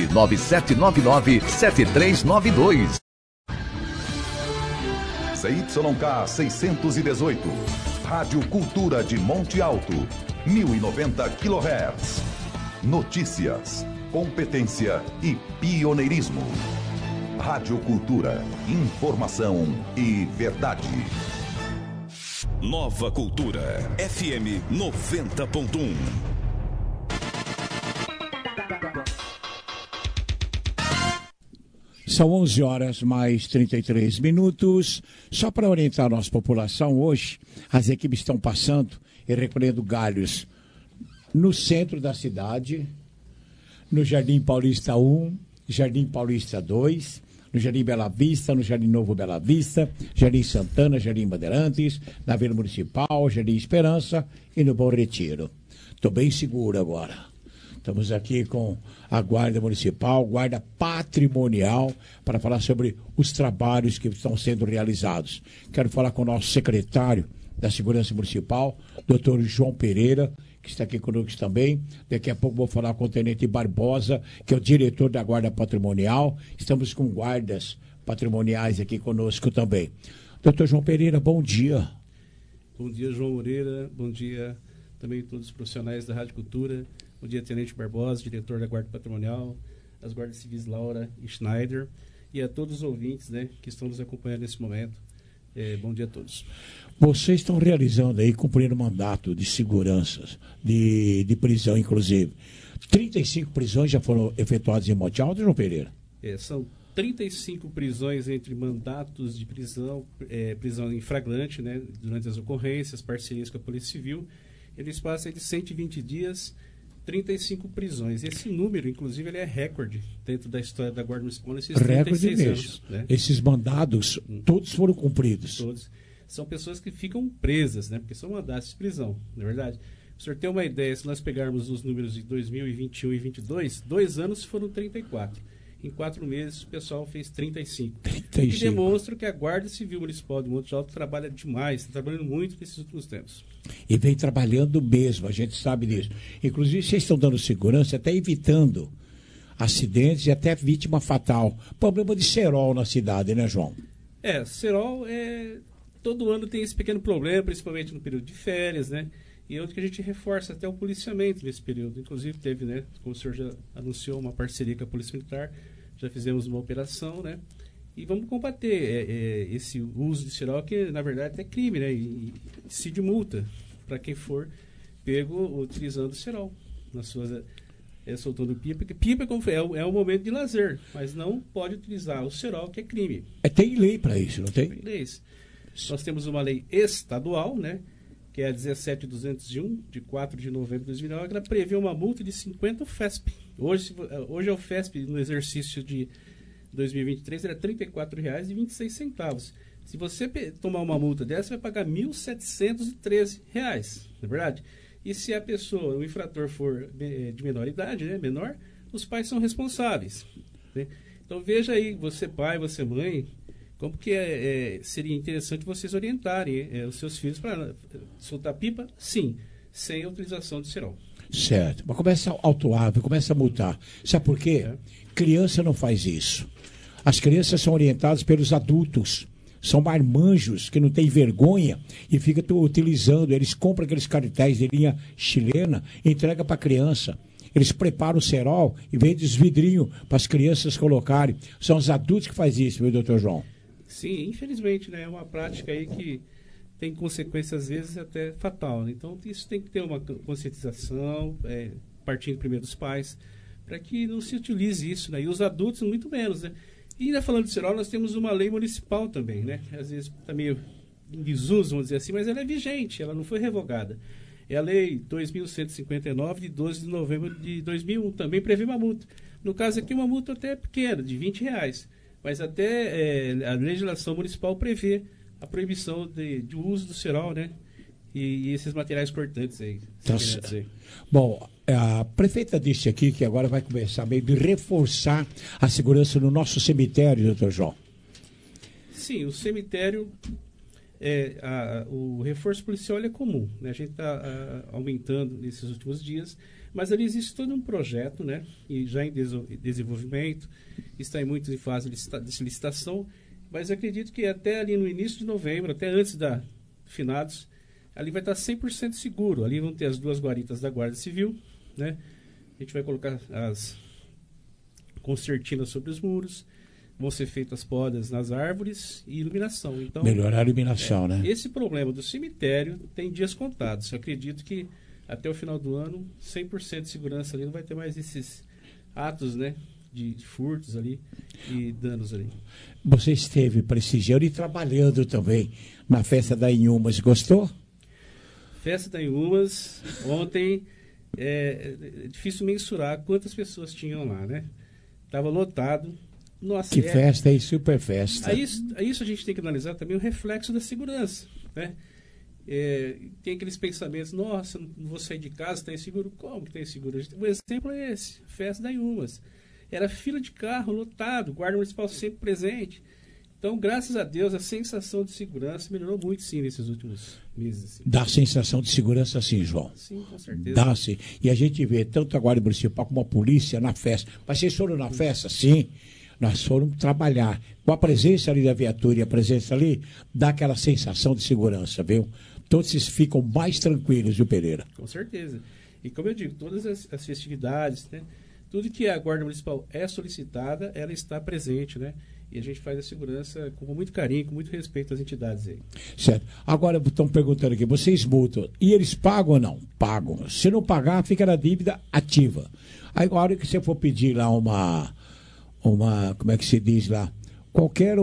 997997392. ZYK 618. Rádio Cultura de Monte Alto. 1090 kHz. Notícias, competência e pioneirismo. Rádio Cultura. Informação e verdade. Nova Cultura. FM 90.1. São 11 horas mais 33 minutos. Só para orientar a nossa população, hoje as equipes estão passando e recolhendo galhos no centro da cidade, no Jardim Paulista 1, Jardim Paulista 2, no Jardim Bela Vista, no Jardim Novo Bela Vista, Jardim Santana, Jardim Bandeirantes, na Vila Municipal, Jardim Esperança e no Bom Retiro. Estou bem seguro agora. Estamos aqui com a Guarda Municipal, Guarda Patrimonial, para falar sobre os trabalhos que estão sendo realizados. Quero falar com o nosso secretário da Segurança Municipal, Dr. João Pereira, que está aqui conosco também. Daqui a pouco vou falar com o Tenente Barbosa, que é o diretor da Guarda Patrimonial. Estamos com guardas patrimoniais aqui conosco também. Dr. João Pereira, bom dia. Bom dia, João Moreira. Bom dia também a todos os profissionais da Rádio Cultura. Bom dia, Tenente Barbosa, diretor da Guarda Patrimonial, as Guardas Civis Laura e Schneider, e a todos os ouvintes, né, que estão nos acompanhando nesse momento. Bom dia a todos. Vocês estão realizando aí, cumprindo mandato de segurança, de prisão, inclusive. 35 prisões já foram efetuadas em Monte Alto, João Pereira? São 35 prisões entre mandatos de prisão, prisão em flagrante, né, durante as ocorrências, parcerias com a Polícia Civil. Eles passam de 120 dias, 35 prisões. Esse número, inclusive, ele é recorde dentro da história da Guarda Municipal nesses 36 anos. Né? Esses mandados, todos foram cumpridos. Todos. São pessoas que ficam presas, né? Porque são mandados de prisão, não é verdade? Para o senhor ter uma ideia, se nós pegarmos os números de 2021 e 2022, 2 anos foram 34. Em 4 meses, o pessoal fez 35. E demonstra que a Guarda Civil Municipal de Monte Alto trabalha demais, está trabalhando muito nesses últimos tempos. E vem trabalhando mesmo, a gente sabe disso. Inclusive, vocês estão dando segurança, até evitando acidentes e até vítima fatal. Problema de cerol na cidade, né, João? Cerol todo ano tem esse pequeno problema, principalmente no período de férias, né? E outro que a gente reforça até o policiamento nesse período. Inclusive teve, né, como o senhor já anunciou, uma parceria com a Polícia Militar, já fizemos uma operação, né? E vamos combater esse uso de cerol, que na verdade é crime, né? E se de multa para quem for pego utilizando cerol nas suas soltando pipa, porque pipa é um momento de lazer, mas não pode utilizar o cerol, que é crime. Tem lei para isso, não tem? Tem leis. Nós temos uma lei estadual, né? Que é a 17.201, de 4 de novembro de 2009, que ela prevê uma multa de 50 FESP. Hoje é o FESP, no exercício de 2023, era R$ 34,26. Se você tomar uma multa dessa, você vai pagar R$ 1.713, não é verdade? E se a pessoa, o infrator for de menor idade, né, menor, os pais são responsáveis. Né? Então veja aí, você pai, você mãe, como que seria interessante vocês orientarem os seus filhos para soltar pipa? Sim, sem a utilização de cerol. Certo, mas começa a autuar, começa a multar. Sabe por quê? Criança não faz isso. As crianças são orientadas pelos adultos. São marmanjos que não têm vergonha e ficam utilizando. Eles compram aqueles carretéis de linha chilena e entregam para a criança. Eles preparam o cerol e vendem os vidrinhos para as crianças colocarem. São os adultos que fazem isso, meu doutor João. Sim, infelizmente, né? É uma prática aí que tem consequências, às vezes, até fatal. Né? Então, isso tem que ter uma conscientização, partindo primeiro dos pais, para que não se utilize isso, né? E os adultos, muito menos, né? E ainda falando de cerol, nós temos uma lei municipal também, né? Às vezes está meio em desuso, vamos dizer assim, mas ela é vigente, ela não foi revogada. É a lei 2.159, de 12 de novembro de 2001, também prevê uma multa. No caso aqui, uma multa até pequena, de R$20, mas até a legislação municipal prevê a proibição de uso do cerol, né? E esses materiais cortantes aí. Bom, a prefeita disse aqui que agora vai começar meio de reforçar a segurança no nosso cemitério, doutor João. Sim, o cemitério, o reforço policial é comum, né? A gente está aumentando nesses últimos dias, mas ali existe todo um projeto, né? E já em desenvolvimento, está em muitas fases de licitação, mas acredito que até ali no início de novembro, até antes da finados, ali vai estar 100% seguro. Ali vão ter as 2 guaritas da Guarda Civil, né? A gente vai colocar as concertinas sobre os muros, vão ser feitas podas nas árvores e iluminação. Então, melhorar a iluminação, né? Esse problema do cemitério tem dias contados. Eu acredito que até o final do ano, 100% de segurança ali, não vai ter mais esses atos, né? De furtos ali e danos ali. Você esteve prestigiando e trabalhando também na festa da Inhumas, gostou? Festa da Inhumas, ontem, é difícil mensurar quantas pessoas tinham lá, né? Estava lotado. Nossa, que festa aí, super festa. A isso a gente tem que analisar também o reflexo da segurança, né? Tem aqueles pensamentos, nossa, não vou sair de casa, está inseguro. Como que está inseguro? O exemplo é esse, festa da Inhumas. Era fila de carro, lotado, guarda municipal sempre presente. Então, graças a Deus, a sensação de segurança melhorou muito, sim, nesses últimos meses. Assim. Dá sensação de segurança, sim, João. Sim, com certeza. Dá, sim. E a gente vê tanto a Guarda Municipal como a polícia na festa. Mas vocês foram na festa? Sim. Nós fomos trabalhar. Com a presença ali da viatura e a presença ali, dá aquela sensação de segurança, viu? Todos vocês ficam mais tranquilos, viu, Pereira? Com certeza. E como eu digo, todas as festividades, né? Tudo que a Guarda Municipal é solicitada, ela está presente, né? E a gente faz a segurança com muito carinho, com muito respeito às entidades aí. Certo. Agora estão perguntando aqui, vocês multam, e eles pagam ou não? Pagam. Se não pagar, fica na dívida ativa. Aí, a hora que você for pedir lá uma como é que se diz lá? Qualquer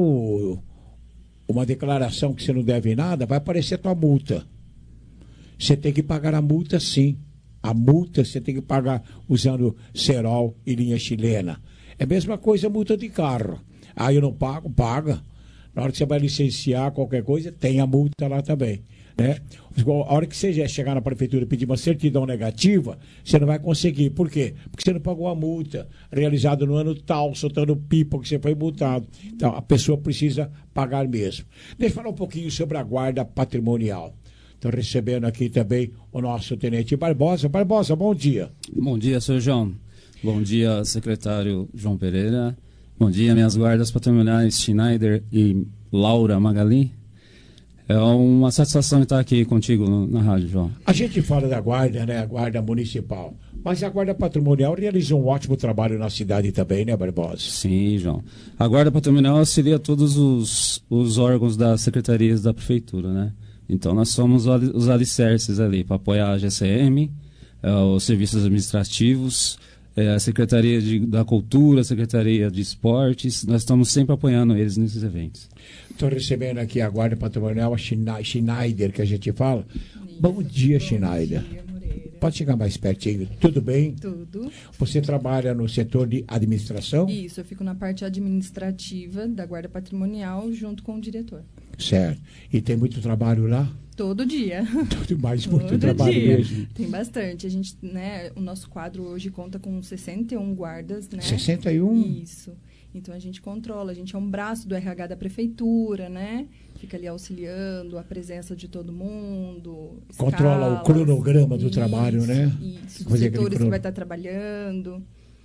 uma declaração que você não deve nada, vai aparecer a tua multa. Você tem que pagar a multa, sim. A multa você tem que pagar usando cerol e linha chilena. É a mesma coisa a multa de carro. Aí eu não pago, paga. Na hora que você vai licenciar qualquer coisa, tem a multa lá também. Né? A hora que você chegar na prefeitura e pedir uma certidão negativa, você não vai conseguir. Por quê? Porque você não pagou a multa realizada no ano tal, soltando pipa que você foi multado. Então, a pessoa precisa pagar mesmo. Deixa eu falar um pouquinho sobre a guarda patrimonial. Estou recebendo aqui também o nosso tenente Barbosa. Barbosa, bom dia. Bom dia, senhor João. Bom dia, secretário João Pereira. Bom dia, minhas guardas patrimoniais Schneider e Laura Magali. É uma satisfação estar aqui contigo na rádio, João. A gente fala da guarda, né? A guarda municipal. Mas a guarda patrimonial realiza um ótimo trabalho na cidade também, né, Barbosa? Sim, João. A guarda patrimonial auxilia todos os órgãos das secretarias da prefeitura, né? Então, nós somos os alicerces ali para apoiar a GCM, os serviços administrativos, a Secretaria da Cultura, a Secretaria de Esportes. Nós estamos sempre apoiando eles nesses eventos. Estou recebendo aqui a Guarda Patrimonial, a Schneider, que a gente fala. Bom dia, Schneider. Pode chegar mais pertinho. Tudo bem? Tudo. Você trabalha no setor de administração? Isso, eu fico na parte administrativa da Guarda Patrimonial junto com o diretor. Certo. E tem muito trabalho lá? Todo dia. Muito trabalho dia. Mesmo. Tem bastante. A gente, né, o nosso quadro hoje conta com 61 guardas, né? 61? Isso. Então a gente controla, a gente é um braço do RH da prefeitura, né? Fica ali auxiliando a presença de todo mundo. Controla escalas, o cronograma do trabalho, né? Isso, os setores que vai estar trabalhando.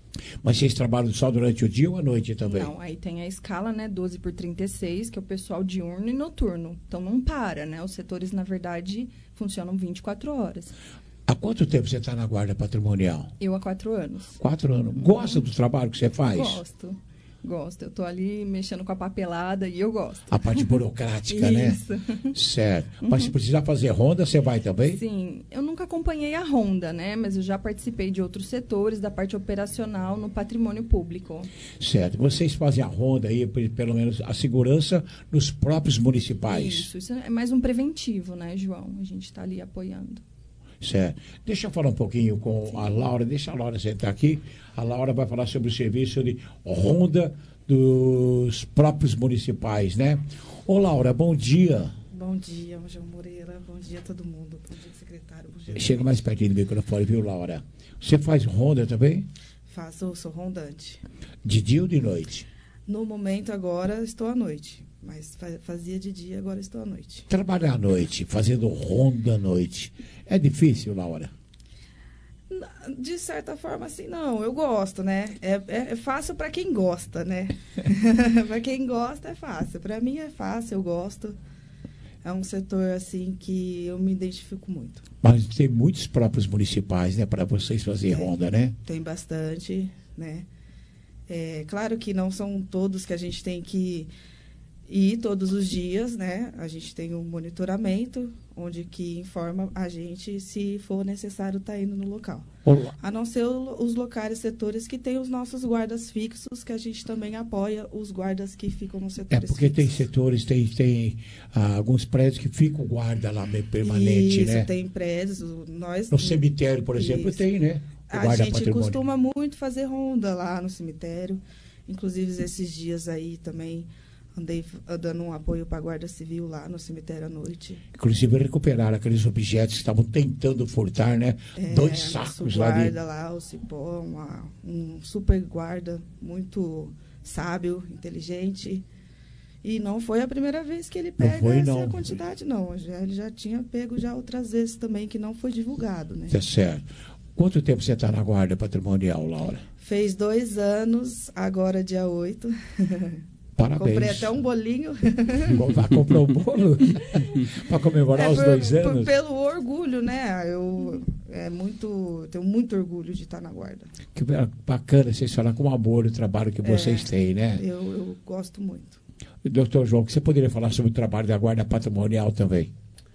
Mas vocês trabalham só durante o dia ou à noite também? Não, aí tem a escala, né, 12/36, que é o pessoal diurno e noturno. Então não para, né? Os setores, na verdade, funcionam 24 horas. Há quanto tempo você está na Guarda Patrimonial? Eu há 4 anos. 4 anos. Gosta do trabalho que você faz? Gosto. Eu estou ali mexendo com a papelada e eu gosto. A parte burocrática, né? Isso. Certo. Mas se precisar fazer ronda, você vai também? Sim. Eu nunca acompanhei a ronda, né? Mas eu já participei de outros setores da parte operacional no patrimônio público. Certo. Vocês fazem a ronda aí, pelo menos a segurança nos próprios municipais. Isso é mais um preventivo, né, João? A gente está ali apoiando. Certo. Deixa eu falar um pouquinho com a Laura. Deixa a Laura sentar aqui. A Laura vai falar sobre o serviço de ronda dos próprios municipais, né? Ô, Laura, bom dia. Bom dia, João Moreira. Bom dia a todo mundo. Bom dia, secretário. Bom dia. Chega mais pertinho do microfone, viu, Laura? Você faz ronda também? Faço, sou rondante. De dia ou de noite? No momento, agora, estou à noite. Mas fazia de dia, agora estou à noite. Trabalhar à noite, fazendo ronda à noite, é difícil, Laura? De certa forma, assim, não. Eu gosto, né? É fácil para quem gosta, né? Para quem gosta é fácil. Para mim é fácil, eu gosto. É um setor, assim, que eu me identifico muito. Mas tem muitos próprios municipais, né? Para vocês fazerem ronda, né? Tem bastante, né? É claro que não são todos que a gente tem que ir todos os dias, né? A gente tem um monitoramento, onde que informa a gente se for necessário estar indo no local. Olá. A não ser os locais, setores que tem os nossos guardas fixos, que a gente também apoia os guardas que ficam nos setores porque fixos. Tem setores, tem alguns prédios que ficam guarda lá permanente, Isso, né? Tem prédios. No cemitério, por exemplo, tem, né? A gente costuma muito fazer ronda lá no cemitério. Inclusive, esses dias aí também andei dando um apoio para a Guarda Civil lá no cemitério à noite. Inclusive, recuperaram aqueles objetos que estavam tentando furtar, né? 2 sacos lá de... guarda lá, o Cipó, um super guarda, muito sábio, inteligente. E não foi a primeira vez que ele pega essa quantidade, não. Ele já tinha pego já outras vezes também, que não foi divulgado, né? Tá certo. Quanto tempo você está na Guarda Patrimonial, Laura? Fez 2 anos, agora dia 8. Parabéns. Comprei até um bolinho. Comprou um bolo? Para comemorar os 2 anos? Pelo orgulho, né? Eu tenho muito orgulho de estar na Guarda. Que bacana vocês falar com amor o trabalho que vocês têm, né? Eu gosto muito. Doutor João, que você poderia falar sobre o trabalho da Guarda Patrimonial também?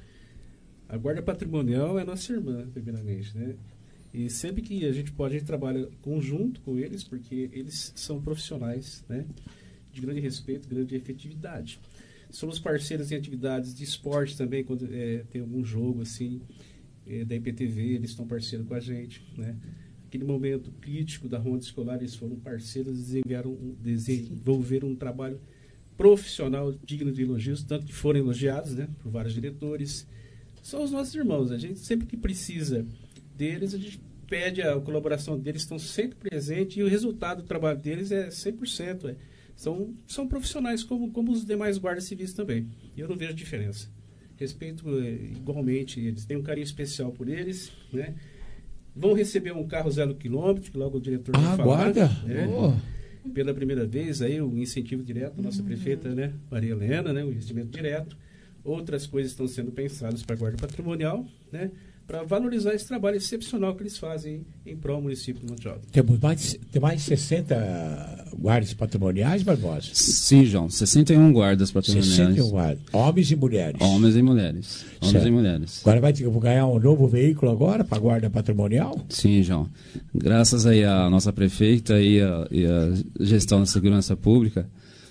A Guarda Patrimonial é nossa irmã, primeiramente, né? E sempre que a gente trabalha conjunto com eles, porque eles são profissionais, né? De grande respeito, grande efetividade. Somos parceiros em atividades de esporte também, quando tem algum jogo assim, da IPTV, eles estão parceiros com a gente, né? Aquele momento crítico da ronda escolar, eles foram parceiros, desenvolveram um trabalho profissional digno de elogios, tanto que foram elogiados, né, por vários diretores. São os nossos irmãos, a gente sempre que precisa deles, a gente pede a colaboração deles, estão sempre presentes, e o resultado do trabalho deles é 100%. São profissionais como os demais guardas civis também. E eu não vejo diferença. Respeito igualmente eles. Tenho um carinho especial por eles, né? Vão receber um carro 0 quilômetro, que logo o diretor vai falar. Guarda? Pela primeira vez, aí o incentivo direto da nossa prefeita, né, Maria Helena, né, o investimento direto. Outras coisas estão sendo pensadas para a Guarda Patrimonial, né, para valorizar esse trabalho excepcional que eles fazem em prol do município de Monte Alto. Tem mais de 60 guardas patrimoniais, Barbosa? Sim, João. 61 guardas patrimoniais. 61 guardas. Homens e mulheres. Homens e mulheres. Homens e mulheres. Agora vai ganhar um novo veículo agora para a Guarda Patrimonial? Sim, João. Graças aí à nossa prefeita e à gestão da segurança pública,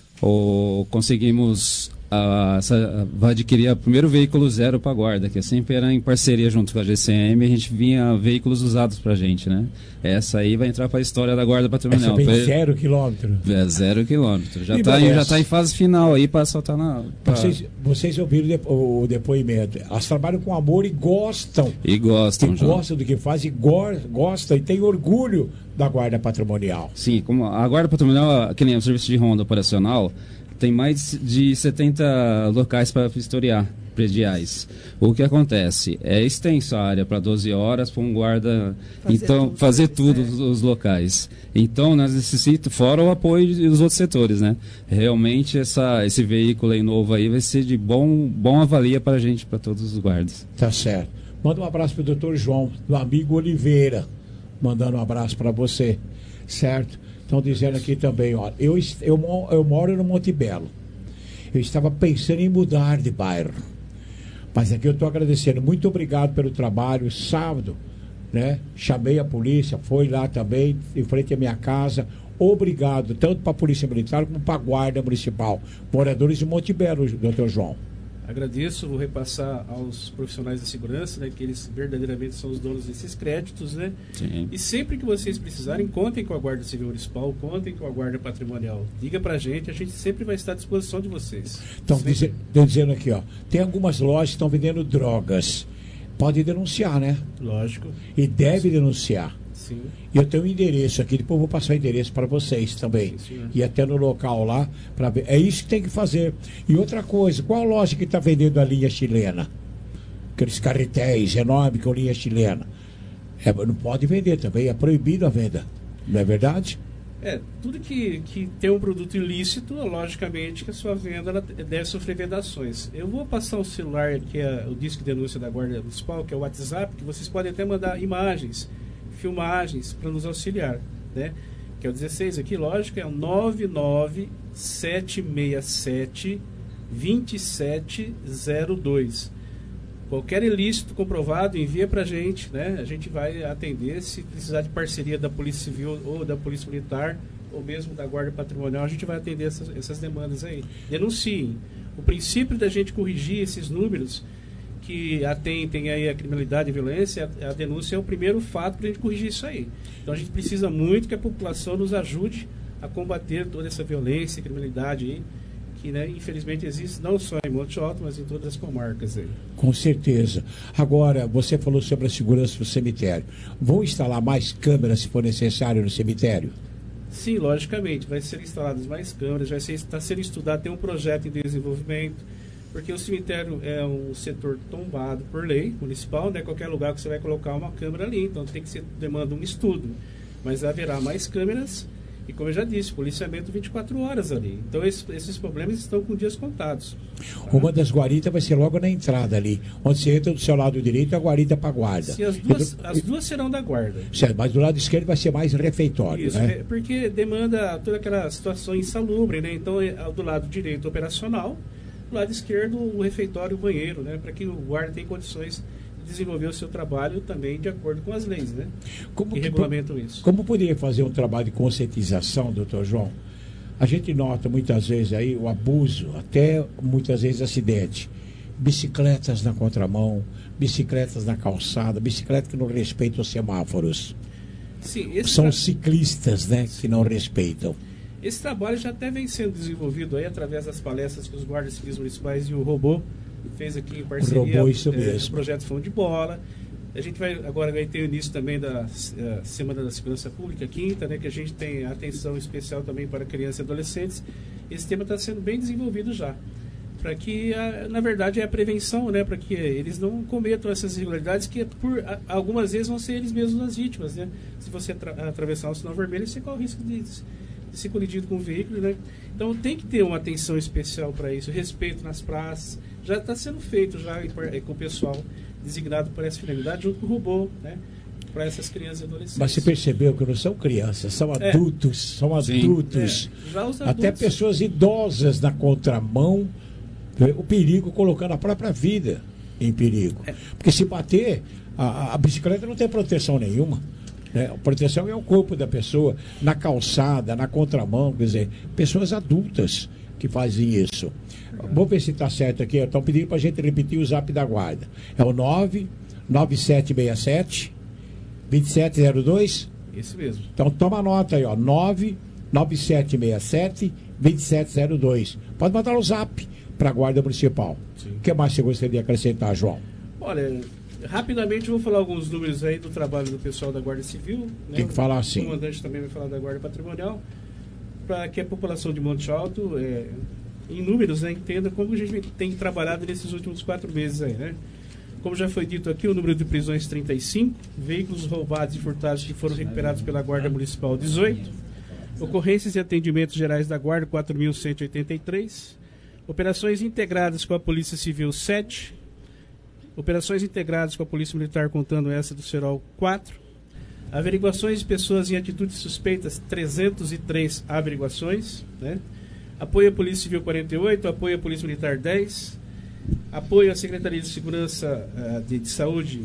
conseguimos vai adquirir o primeiro veículo zero para a Guarda, que sempre era em parceria junto com a GCM, a gente vinha veículos usados para a gente, né? Essa aí vai entrar para a história da Guarda Patrimonial. Essa vem 0 quilômetro. 0 quilômetro. Já está em fase final aí para soltar na... Vocês ouviram o depoimento. Elas trabalham com amor e gostam. E gostam, João. Gostam do que fazem, gostam e têm orgulho da Guarda Patrimonial. Sim, como a Guarda Patrimonial, que nem o serviço de ronda operacional, tem mais de 70 locais para vistoriar, prediais. O que acontece? É extenso a área para 12 horas para um guarda fazer tudo os locais. Então, nós necessitamos, fora o apoio dos outros setores, né? Realmente, esse veículo aí novo aí vai ser de bom avalia para a gente, para todos os guardas. Tá certo. Manda um abraço para o doutor João, do amigo Oliveira, mandando um abraço para você, certo? Estão dizendo aqui também, ó, eu moro no Monte Belo. Eu estava pensando em mudar de bairro. Mas aqui eu estou agradecendo. Muito obrigado pelo trabalho. Sábado, né? Chamei a polícia, foi lá também, em frente à minha casa. Obrigado, tanto para a Polícia Militar como para a Guarda Municipal. Moradores de Monte Belo, doutor João. Agradeço, vou repassar aos profissionais da segurança, né, que eles verdadeiramente são os donos desses créditos, né? Sim. E sempre que vocês precisarem, contem com a Guarda Civil Municipal, contem com a Guarda Patrimonial. Liga pra gente sempre vai estar à disposição de vocês. Estão dizendo aqui, ó, tem algumas lojas que estão vendendo drogas. Pode denunciar, né? Lógico. E deve denunciar. Sim. E eu tenho um endereço aqui, depois eu vou passar o endereço para vocês também. Sim, e até no local lá, para ver. É isso que tem que fazer. E outra coisa, qual loja que está vendendo a linha chilena? Aqueles carretéis enormes com linha chilena. Não pode vender também, é proibido a venda. Não é verdade? Tudo que tem um produto ilícito, logicamente que a sua venda ela deve sofrer vedações. Eu vou passar o celular, que é o disco de denúncia da Guarda Municipal, que é o WhatsApp, que vocês podem até mandar imagens, filmagens para nos auxiliar, né? Que é o 16 aqui, lógico, é o 99767-2702. Qualquer ilícito comprovado, envia para a gente, né? A gente vai atender. Se precisar de parceria da Polícia Civil ou da Polícia Militar, ou mesmo da Guarda Patrimonial, a gente vai atender essas demandas aí. Denunciem. O princípio da gente corrigir esses números que atentem aí a criminalidade e a violência, a denúncia é o primeiro fato para a gente corrigir isso aí. Então a gente precisa muito que a população nos ajude a combater toda essa violência e criminalidade aí, que, né, infelizmente existe não só em Monte Alto, mas em todas as comarcas aí. Com certeza. Agora, você falou sobre a segurança do cemitério. Vão instalar mais câmeras se for necessário no cemitério? Sim, logicamente. Vai ser instaladas mais câmeras, está sendo estudado, tem um projeto em desenvolvimento, porque o cemitério é um setor tombado por lei municipal, né? Qualquer lugar que você vai colocar uma câmera ali, então tem que ser, demanda um estudo. Mas haverá mais câmeras e, como eu já disse, policiamento 24 horas ali. Então esses problemas estão com dias contados. Tá? Uma das guaritas vai ser logo na entrada ali, onde você entra do seu lado direito, a guarita para a guarda. Sim, as duas serão da guarda. Certo, mas do lado esquerdo vai ser mais refeitório, isso, né? Porque demanda toda aquela situação insalubre, né? Então, do lado direito operacional, do lado esquerdo o refeitório, o banheiro, né? Para que o guarda tenha condições de desenvolver o seu trabalho também de acordo com as leis, né? Que regulamentam isso. Como poderia fazer um trabalho de conscientização, doutor João? A gente nota muitas vezes aí o abuso, até muitas vezes acidente. Bicicletas na contramão, bicicletas na calçada, bicicletas que não respeitam os semáforos. Sim, são ciclistas, né, que não respeitam. Esse trabalho já até vem sendo desenvolvido aí através das palestras que os guardas civis municipais e o Robô fez aqui em parceria. Robô, isso mesmo. O projeto Fundo de Bola. A gente agora vai ter o início também da Semana da Segurança Pública, quinta, né, que a gente tem atenção especial também para crianças e adolescentes. Esse tema está sendo bem desenvolvido já, para que, na verdade, é a prevenção, né, para que eles não cometam essas irregularidades que, algumas vezes, vão ser eles mesmos as vítimas, né? Se você atravessar o sinal vermelho, você corre o risco de ser colidido com o veículo, né? Então tem que ter uma atenção especial para isso, respeito nas praças. Já está sendo feito já com o pessoal designado para essa finalidade, junto com o Robô, né? Para essas crianças e adolescentes. Mas você percebeu que não são crianças, são adultos, são adultos. Já os adultos. Até pessoas idosas na contramão, o perigo colocando a própria vida em perigo. Porque se bater, a bicicleta não tem proteção nenhuma. Né? A proteção é o corpo da pessoa, na calçada, na contramão, quer dizer, pessoas adultas que fazem isso. Vou ver se está certo aqui. Estão pedindo para a gente repetir o zap da guarda. É o 99767-2702? Isso mesmo. Então toma nota aí, ó. 99767-2702. Pode mandar o zap para a Guarda Municipal. Sim. O que mais você gostaria de acrescentar, João? Olha, rapidamente eu vou falar alguns números aí do trabalho do pessoal da Guarda Civil. Né? Tem que falar assim. O comandante também vai falar da Guarda Patrimonial, para que a população de Monte Alto em números, né, entenda como a gente tem trabalhado nesses últimos 4 meses aí, né? Como já foi dito aqui, o número de prisões 35, veículos roubados e furtados que foram recuperados pela Guarda Municipal 18, ocorrências e atendimentos gerais da Guarda 4.183, operações integradas com a Polícia Civil 7, operações integradas com a Polícia Militar, contando essa do Serol 4, averiguações de pessoas em atitudes suspeitas 303 averiguações, né? Apoio à Polícia Civil 48, apoio à Polícia Militar 10, apoio à Secretaria de Segurança de Saúde,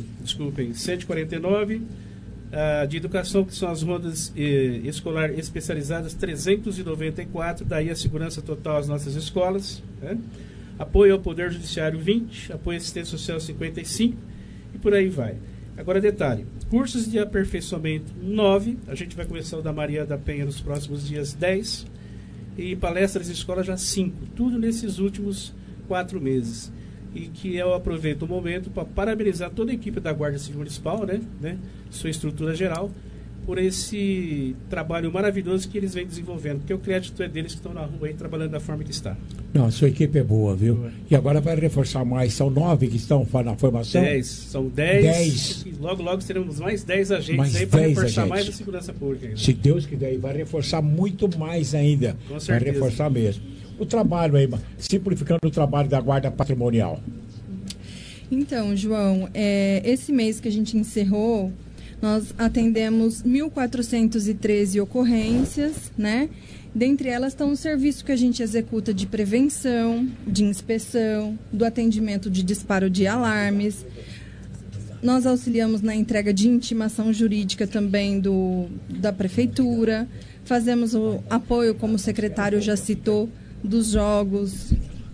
149, de Educação, que são as rondas escolar especializadas, 394, daí a segurança total às nossas escolas, né? Apoio ao Poder Judiciário 20, apoio à Assistência Social 55 e por aí vai. Agora detalhe, cursos de aperfeiçoamento 9, a gente vai começar o da Maria da Penha nos próximos dias 10, e palestras de escola já 5, tudo nesses últimos 4 meses. E que eu aproveito o momento para parabenizar toda a equipe da Guarda Civil Municipal, né, sua estrutura geral, por esse trabalho maravilhoso que eles vêm desenvolvendo, porque o crédito é deles que estão na rua aí trabalhando da forma que está. Não, a sua equipe é boa, viu? E agora vai reforçar mais, são 9 que estão na formação? 10, são 10. Logo teremos mais 10 agentes mais aí para reforçar mais a segurança pública. Se Deus quiser, vai reforçar muito mais ainda. Com certeza. Vai reforçar mesmo. O trabalho aí, simplificando o trabalho da Guarda Patrimonial. Então, João, esse mês que a gente encerrou, nós atendemos 1.413 ocorrências, né? Dentre elas estão os serviços que a gente executa de prevenção, de inspeção, do atendimento de disparo de alarmes. Nós auxiliamos na entrega de intimação jurídica também da Prefeitura. Fazemos o apoio, como o secretário já citou, dos jogos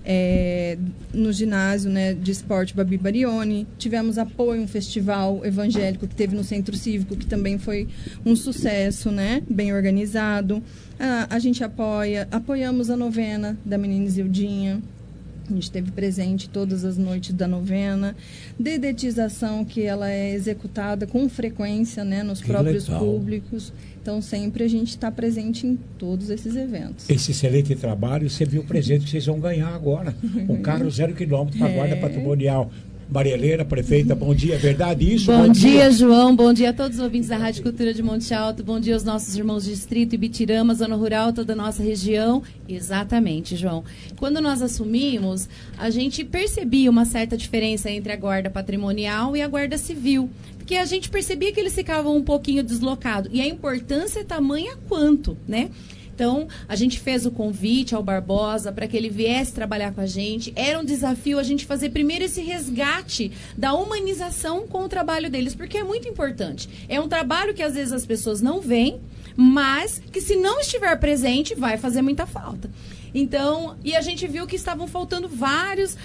no ginásio, né, de esporte Babi Barioni. Tivemos apoio a um festival evangélico que teve no Centro Cívico, que também foi um sucesso, né, bem organizado. A gente apoiamos a novena da Menina Isildinha. A gente esteve presente todas as noites da novena. Dedetização, que ela é executada com frequência, né, nos próprios públicos. Então, sempre a gente está presente em todos esses eventos. Esse excelente trabalho, você viu o presente que vocês vão ganhar agora. Um carro 0 km para a Guarda Patrimonial. Maria Helena, prefeita, bom dia, é verdade isso? Bom dia, João, bom dia a todos os ouvintes da Rádio Cultura de Monte Alto, bom dia aos nossos irmãos de distrito, Ibitirama, zona rural, toda a nossa região. Exatamente, João. Quando nós assumimos, a gente percebia uma certa diferença entre a Guarda Patrimonial e a Guarda Civil, porque a gente percebia que eles ficavam um pouquinho deslocados, e a importância é tamanha quanto, né? Então, a gente fez o convite ao Barbosa para que ele viesse trabalhar com a gente. Era um desafio a gente fazer primeiro esse resgate da humanização com o trabalho deles, porque é muito importante. É um trabalho que às vezes as pessoas não veem, mas que se não estiver presente, vai fazer muita falta. Então, e a gente viu que estavam faltando várias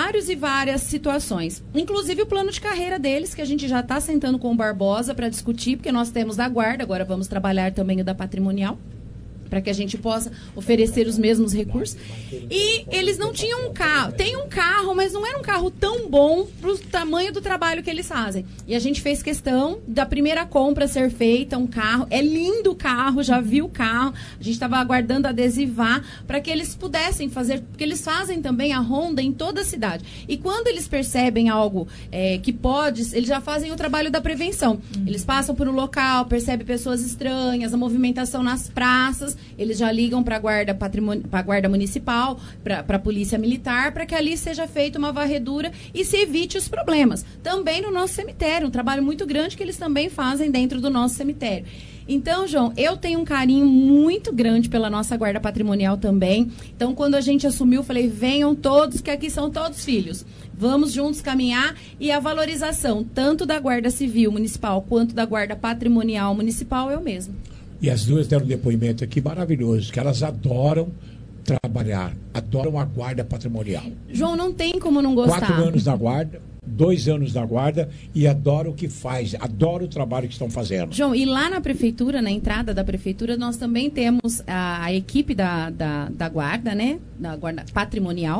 situações. Inclusive o plano de carreira deles, que a gente já está sentando com o Barbosa para discutir, porque nós temos da Guarda, agora vamos trabalhar também o da Patrimonial, para que a gente possa oferecer os mesmos recursos. E eles não tinham um carro. Tem um carro, mas não era um carro tão bom para o tamanho do trabalho que eles fazem. E a gente fez questão da primeira compra ser feita, um carro. É lindo o carro, já vi o carro. A gente estava aguardando adesivar para que eles pudessem fazer, porque eles fazem também a ronda em toda a cidade. E quando eles percebem algo que pode, eles já fazem o trabalho da prevenção. Eles passam por um local, percebem pessoas estranhas, a movimentação nas praças, eles já ligam para a Guarda Municipal, para a Polícia Militar, para que ali seja feita uma varredura e se evite os problemas. Também no nosso cemitério, um trabalho muito grande que eles também fazem dentro do nosso cemitério. Então, João, eu tenho um carinho muito grande pela nossa Guarda Patrimonial também. Então, quando a gente assumiu, eu falei, venham todos, que aqui são todos filhos. Vamos juntos caminhar, e a valorização tanto da Guarda Civil Municipal quanto da Guarda Patrimonial Municipal é o mesmo. E as duas deram um depoimento aqui maravilhoso, que elas adoram trabalhar, adoram a Guarda Patrimonial. João, não tem como não gostar. 4 anos da Guarda, 2 anos da Guarda, e adoro o que faz, adoro o trabalho que estão fazendo. João, e lá na Prefeitura, na entrada da Prefeitura, nós também temos a equipe da Guarda, né? Da Guarda Patrimonial,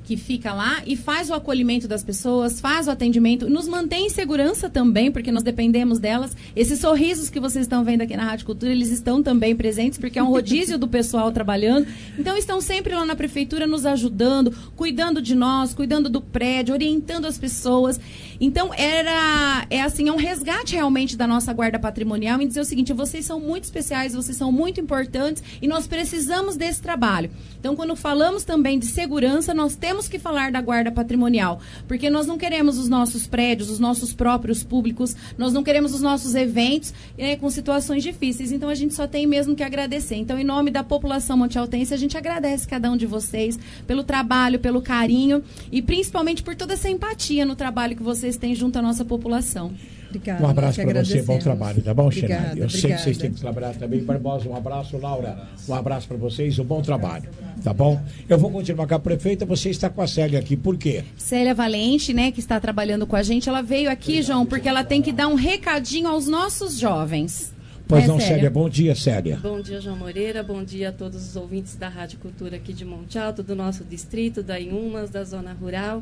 que fica lá e faz o acolhimento das pessoas, faz o atendimento, nos mantém em segurança também, porque nós dependemos delas. Esses sorrisos que vocês estão vendo aqui na Rádio Cultura, eles estão também presentes, porque é um rodízio do pessoal trabalhando. Então, estão sempre lá na prefeitura nos ajudando, cuidando de nós, cuidando do prédio, orientando as pessoas. Então, é um resgate realmente da nossa guarda patrimonial em dizer o seguinte: vocês são muito especiais, vocês são muito importantes e nós precisamos desse trabalho. Então, quando falamos também de segurança, nós temos que falar da guarda patrimonial, porque nós não queremos os nossos prédios, os nossos próprios públicos, nós não queremos os nossos eventos com situações difíceis. Então, a gente só tem mesmo que agradecer. Então, em nome da população montialtense, a gente agradece cada um de vocês pelo trabalho, pelo carinho e principalmente por toda essa empatia no trabalho que vocês têm junto à nossa população. Obrigada, um abraço para você, bom trabalho, tá bom, Xenari? Eu sei que vocês têm que trabalhar também. Barbosa, um abraço. Laura, um abraço para vocês, um bom trabalho, tá bom? Eu vou continuar com a prefeita, você está com a Célia aqui, por quê? Célia Valente, né, que está trabalhando com a gente, ela veio aqui, João, porque ela tem que dar um recadinho aos nossos jovens. Pois não, Célia? Bom dia, Célia. Bom dia, João Moreira. Bom dia a todos os ouvintes da Rádio Cultura aqui de Monte Alto, do nosso distrito, da Inhumas, da Zona Rural.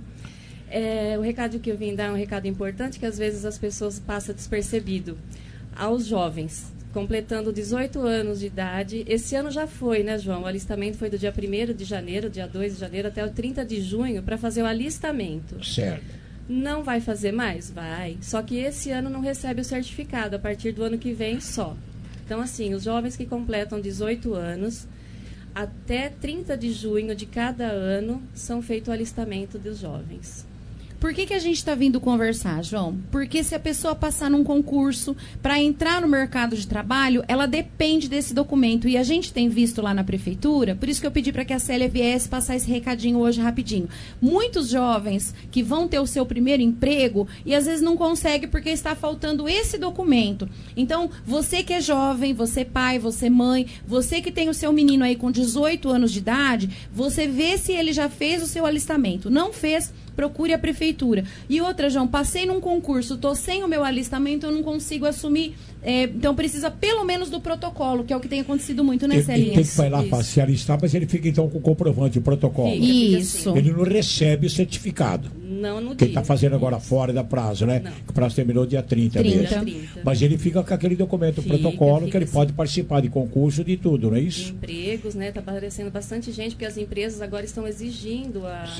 O recado que eu vim dar é um recado importante que às vezes as pessoas passam despercebido. Aos jovens, completando 18 anos de idade, esse ano já foi, né, João? O alistamento foi do dia 1º de janeiro, dia 2 de janeiro até o 30 de junho para fazer o alistamento. Certo. Não vai fazer mais? Vai. Só que esse ano não recebe o certificado, a partir do ano que vem só. Então, assim, os jovens que completam 18 anos, até 30 de junho de cada ano, são feito o alistamento dos jovens. Por que a gente está vindo conversar, João? Porque se a pessoa passar num concurso para entrar no mercado de trabalho, ela depende desse documento. E a gente tem visto lá na prefeitura, por isso que eu pedi para que a Célia viesse passar esse recadinho hoje rapidinho. Muitos jovens que vão ter o seu primeiro emprego e às vezes não conseguem porque está faltando esse documento. Então, você que é jovem, você pai, você mãe, você que tem o seu menino aí com 18 anos de idade, você vê se ele já fez o seu alistamento. Não fez, procure a prefeitura. E outra, João, passei num concurso, estou sem o meu alistamento, eu não consigo assumir. Então precisa pelo menos do protocolo, que é o que tem acontecido muito, né, Celinha? Ele tem que ir lá para se alistar, mas ele fica então com o comprovante, o protocolo. Isso. Ele não recebe o certificado. Não, no que ele está fazendo agora fora da prazo, né? O prazo terminou dia 30 mesmo. Mas ele fica com aquele documento, o protocolo, que ele pode participar de concurso, de tudo, não é isso? De empregos, né? Está aparecendo bastante gente, porque as empresas agora estão exigindo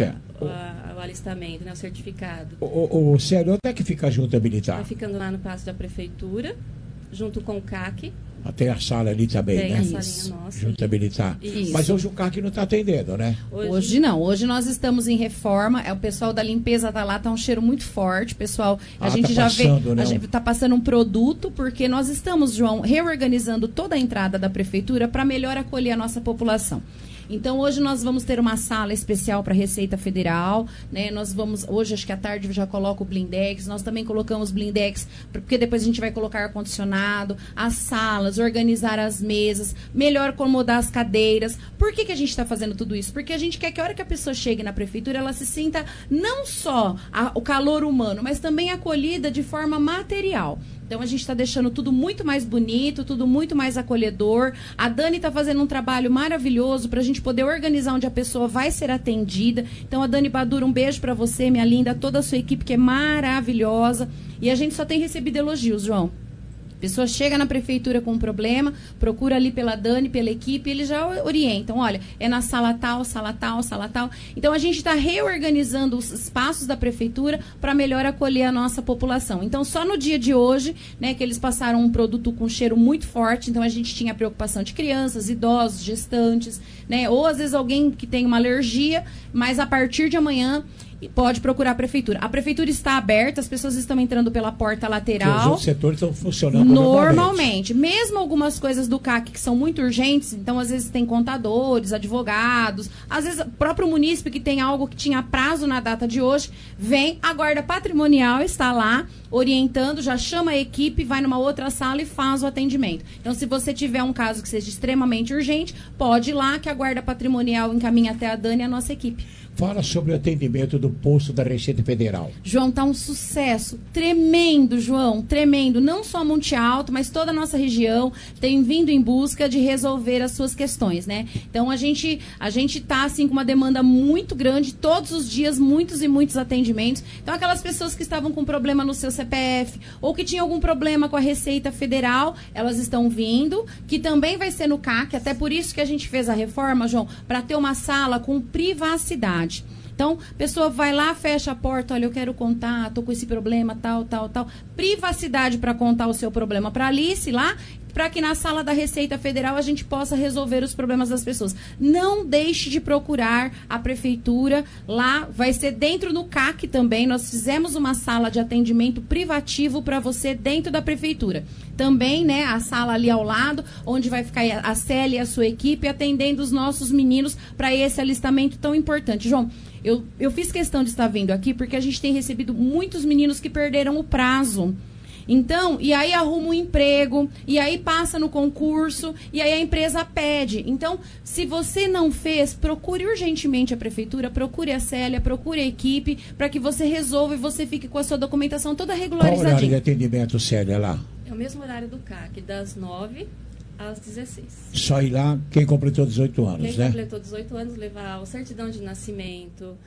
o alistamento, né? O certificado. O Célio, onde é que fica a junta militar? Está ficando lá no Paço da Prefeitura, junto com o CAC. Tem a sala ali também, tem né? A salinha nossa. Junta militar. Isso. Mas hoje o CAC não está atendendo, né? Hoje não. Hoje nós estamos em reforma. O pessoal da limpeza está lá, está um cheiro muito forte. Pessoal, a gente já vê. A gente está passando um produto, porque nós estamos, João, reorganizando toda a entrada da prefeitura para melhor acolher a nossa população. Então, hoje nós vamos ter uma sala especial para a Receita Federal, né? Nós vamos, hoje, acho que à tarde, já coloco o blindex. Nós também colocamos blindex, porque depois a gente vai colocar ar-condicionado, as salas, organizar as mesas, melhor acomodar as cadeiras. Por que a gente está fazendo tudo isso? Porque a gente quer que a hora que a pessoa chegue na prefeitura, ela se sinta não só o calor humano, mas também acolhida de forma material. Então, a gente está deixando tudo muito mais bonito, tudo muito mais acolhedor. A Dani está fazendo um trabalho maravilhoso para a gente poder organizar onde a pessoa vai ser atendida. Então, a Dani Badura, um beijo para você, minha linda, toda a sua equipe, que é maravilhosa. E a gente só tem recebido elogios, João. A pessoa chega na prefeitura com um problema, procura ali pela Dani, pela equipe, e eles já orientam. Olha, é na sala tal, sala tal, sala tal. Então, a gente está reorganizando os espaços da prefeitura para melhor acolher a nossa população. Então, só no dia de hoje, né, que eles passaram um produto com cheiro muito forte, então a gente tinha a preocupação de crianças, idosos, gestantes, né, ou às vezes alguém que tem uma alergia, mas a partir de amanhã pode procurar a prefeitura. A prefeitura está aberta, as pessoas estão entrando pela porta lateral. Os outros setores estão funcionando normalmente. Mesmo algumas coisas do CAC que são muito urgentes, então às vezes tem contadores, advogados, às vezes o próprio munícipe que tem algo que tinha prazo na data de hoje, vem, a guarda patrimonial está lá orientando, já chama a equipe, vai numa outra sala e faz o atendimento. Então, se você tiver um caso que seja extremamente urgente, pode ir lá que a guarda patrimonial encaminha até a Dani e a nossa equipe. Fala sobre o atendimento do posto da Receita Federal. João, tá um sucesso tremendo, João, tremendo. Não só Monte Alto, mas toda a nossa região tem vindo em busca de resolver as suas questões, né? Então a gente tá assim com uma demanda muito grande, todos os dias muitos e muitos atendimentos. Então aquelas pessoas que estavam com problema no seu CPF ou que tinham algum problema com a Receita Federal, elas estão vindo, que também vai ser no CAC, até por isso que a gente fez a reforma, João, para ter uma sala com privacidade. Então, a pessoa vai lá, fecha a porta, olha, eu quero contar, tô com esse problema, tal. Privacidade para contar o seu problema para Alice lá, para que na sala da Receita Federal a gente possa resolver os problemas das pessoas. Não deixe de procurar a prefeitura, lá vai ser dentro do CAC também, nós fizemos uma sala de atendimento privativo para você dentro da prefeitura. Também, né, a sala ali ao lado, onde vai ficar a Célia e a sua equipe atendendo os nossos meninos para esse alistamento tão importante. João, eu fiz questão de estar vindo aqui porque a gente tem recebido muitos meninos que perderam o prazo. Então, e aí arruma um emprego, e aí passa no concurso, e aí a empresa pede. Então, se você não fez, procure urgentemente a prefeitura, procure a Célia, procure a equipe, para que você resolva e você fique com a sua documentação toda regularizadinha. Qual o horário de atendimento, Célia, lá? É o mesmo horário do CAC, das 9 às 16. Só ir lá quem completou 18 anos, Quem né? completou 18 anos, levar o certidão de nascimento,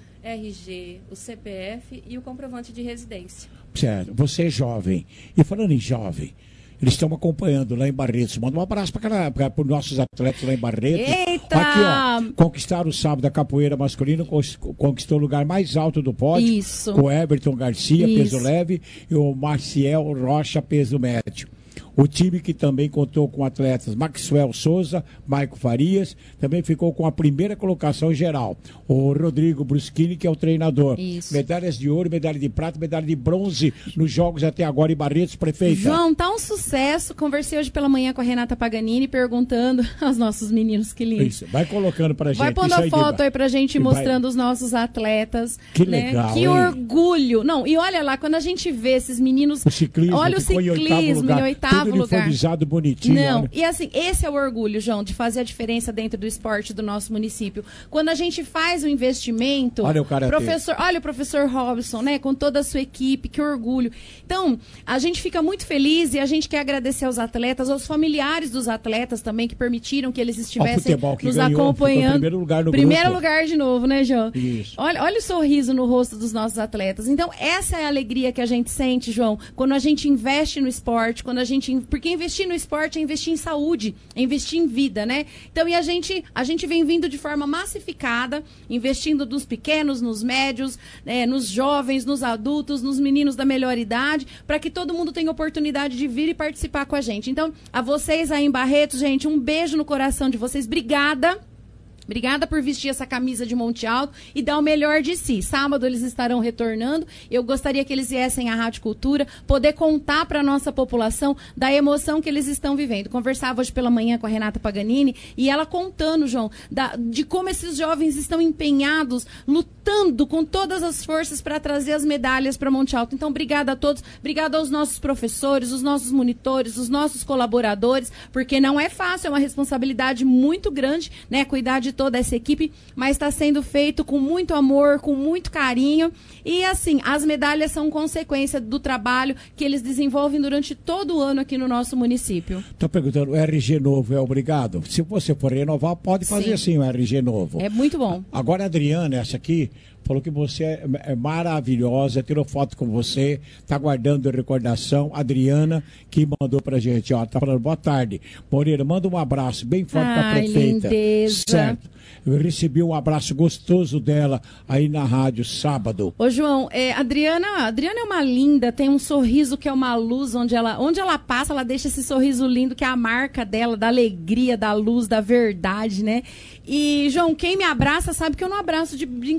RG, o CPF e o comprovante de residência. Certo, você é jovem. E falando em jovem, eles estão acompanhando lá em Barretos. Manda um abraço para os nossos atletas lá em Barretos. Eita! Aqui, ó, conquistaram o sábado a capoeira masculina, conquistou o lugar mais alto do pódio. Isso. Com o Everton Garcia, Isso. peso leve, e o Marciel Rocha, peso médio. O time que também contou com atletas Maxwell Souza, Maico Farias, também ficou com a primeira colocação geral. O Rodrigo Bruschini, que é o treinador. Isso. Medalhas de ouro, medalha de prata, medalha de bronze nos jogos até agora em Barretos, prefeita. João, tá um sucesso. Conversei hoje pela manhã com a Renata Paganini, perguntando aos nossos meninos, que lindo. Isso. Vai colocando pra gente. Vai pondo a foto aí pra gente, mostrando os nossos atletas. Que né? legal, Que hein? orgulho. Não, e olha lá, quando a gente vê esses meninos... O ciclismo, olha o ficou ciclismo em oitavo tudo lugar. uniformizado, bonitinho. Não, olha. e assim, esse é o orgulho, João, de fazer a diferença dentro do esporte do nosso município. Quando a gente faz o investimento... Olha o karatê. Olha o professor Robson, né? Com toda a sua equipe, que orgulho. Então, a gente fica muito feliz e a gente quer agradecer aos atletas, aos familiares dos atletas também, que permitiram que eles estivessem futebol que nos ganhou, acompanhando. ficou em primeiro lugar no Primeiro grupo. lugar de novo, né, João? Isso. Olha o sorriso no rosto dos nossos atletas. Então, essa é a alegria que a gente sente, João, quando a gente investe no esporte, porque investir no esporte é investir em saúde, é investir em vida, né? Então, e a gente vem vindo de forma massificada, investindo nos pequenos, nos médios, nos jovens, nos adultos, nos meninos da melhor idade, para que todo mundo tenha oportunidade de vir e participar com a gente. Então, a vocês aí em Barretos, gente, um beijo no coração de vocês. Obrigada. Obrigada por vestir essa camisa de Monte Alto e dar o melhor de si. Sábado eles estarão retornando. Eu gostaria que eles viessem à Rádio Cultura, poder contar para a nossa população da emoção que eles estão vivendo. Conversava hoje pela manhã com a Renata Paganini e ela contando, João, de como esses jovens estão empenhados, lutando com todas as forças para trazer as medalhas para Monte Alto. Então, obrigada a todos. Obrigada aos nossos professores, os nossos monitores, os nossos colaboradores, porque não é fácil, é uma responsabilidade muito grande, né, cuidar de toda essa equipe, mas está sendo feito com muito amor, com muito carinho. E assim, as medalhas são consequência do trabalho que eles desenvolvem durante todo o ano aqui no nosso município. Estou perguntando, o RG novo é obrigado? Se você for renovar, pode fazer sim o RG novo. É muito bom. Agora a Adriana, essa aqui, falou que você é maravilhosa, tirou foto com você, está guardando recordação. Adriana, que mandou pra gente, ó, tá falando, boa tarde. Moreira, manda um abraço bem forte pra prefeita. Lindeza. Certo. Eu recebi um abraço gostoso dela aí na rádio sábado. Ô, João, a Adriana é uma linda, tem um sorriso que é uma luz, onde ela passa, ela deixa esse sorriso lindo, que é a marca dela, da alegria, da luz, da verdade, né? E, João, quem me abraça sabe que eu não abraço de brincadeira, não.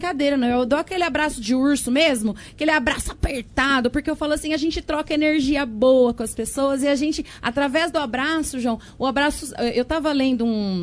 Eu dou aquele abraço de urso mesmo, aquele abraço apertado, porque eu falo assim, a gente troca energia boa com as pessoas e a gente, através do abraço, João, o abraço... Eu estava lendo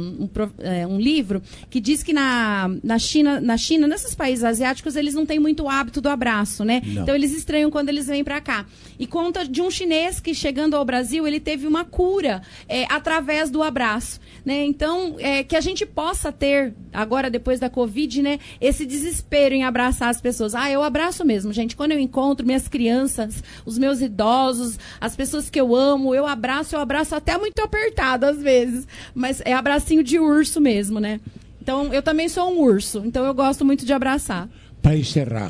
um livro que diz que na China, nesses países asiáticos, eles não têm muito hábito do abraço, né? Não. Então, eles estranham quando eles vêm para cá. E conta de um chinês que, chegando ao Brasil, ele teve uma cura através do abraço, né? Então, que a gente possa ter, agora, depois da Covid, né, esse desespero em abraçar as pessoas. Eu abraço mesmo, gente. Quando eu encontro minhas crianças, os meus idosos, as pessoas que eu amo, eu abraço até muito apertado, às vezes. Mas é abracinho de urso mesmo, né? Então, eu também sou um urso. Então, eu gosto muito de abraçar. Para encerrar,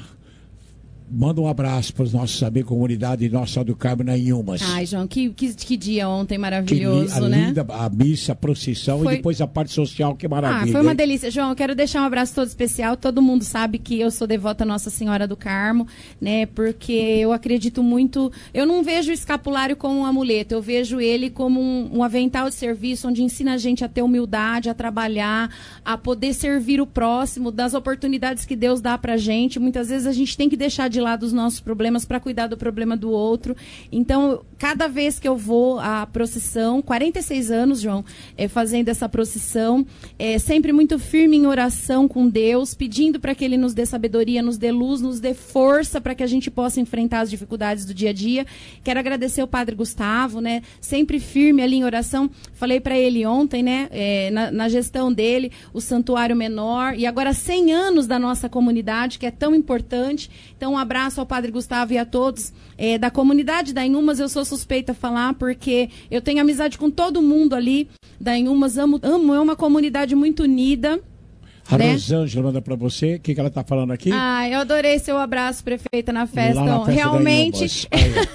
manda um abraço para os nossos amigos, comunidade Nossa do Carmo na Inhumas. Ai, João, que dia ontem maravilhoso, né? Linda, a missa, a procissão e depois a parte social, que maravilha. Foi uma delícia. João, eu quero deixar um abraço todo especial. Todo mundo sabe que eu sou devota à Nossa Senhora do Carmo, né? Porque eu acredito muito... Eu não vejo o escapulário como um amuleto, eu vejo ele como um avental de serviço, onde ensina a gente a ter humildade, a trabalhar, a poder servir o próximo, das oportunidades que Deus dá pra gente. Muitas vezes a gente tem que deixar de lado os nossos problemas para cuidar do problema do outro. Então, cada vez que eu vou à procissão, 46 anos, João, fazendo essa procissão, sempre muito firme em oração com Deus, pedindo para que Ele nos dê sabedoria, nos dê luz, nos dê força para que a gente possa enfrentar as dificuldades do dia a dia. Quero agradecer o Padre Gustavo, né? Sempre firme ali em oração. Falei para ele ontem, né? Na gestão dele, o Santuário Menor, e agora 100 anos da nossa comunidade, que é tão importante. Então, um abraço ao Padre Gustavo e a todos da comunidade da Inhumas. Eu sou suspeita a falar porque eu tenho amizade com todo mundo ali da Inhumas, amo, é uma comunidade muito unida. A Rosângela manda para você, o que ela está falando aqui? Eu adorei seu abraço, prefeita, na festa. Realmente,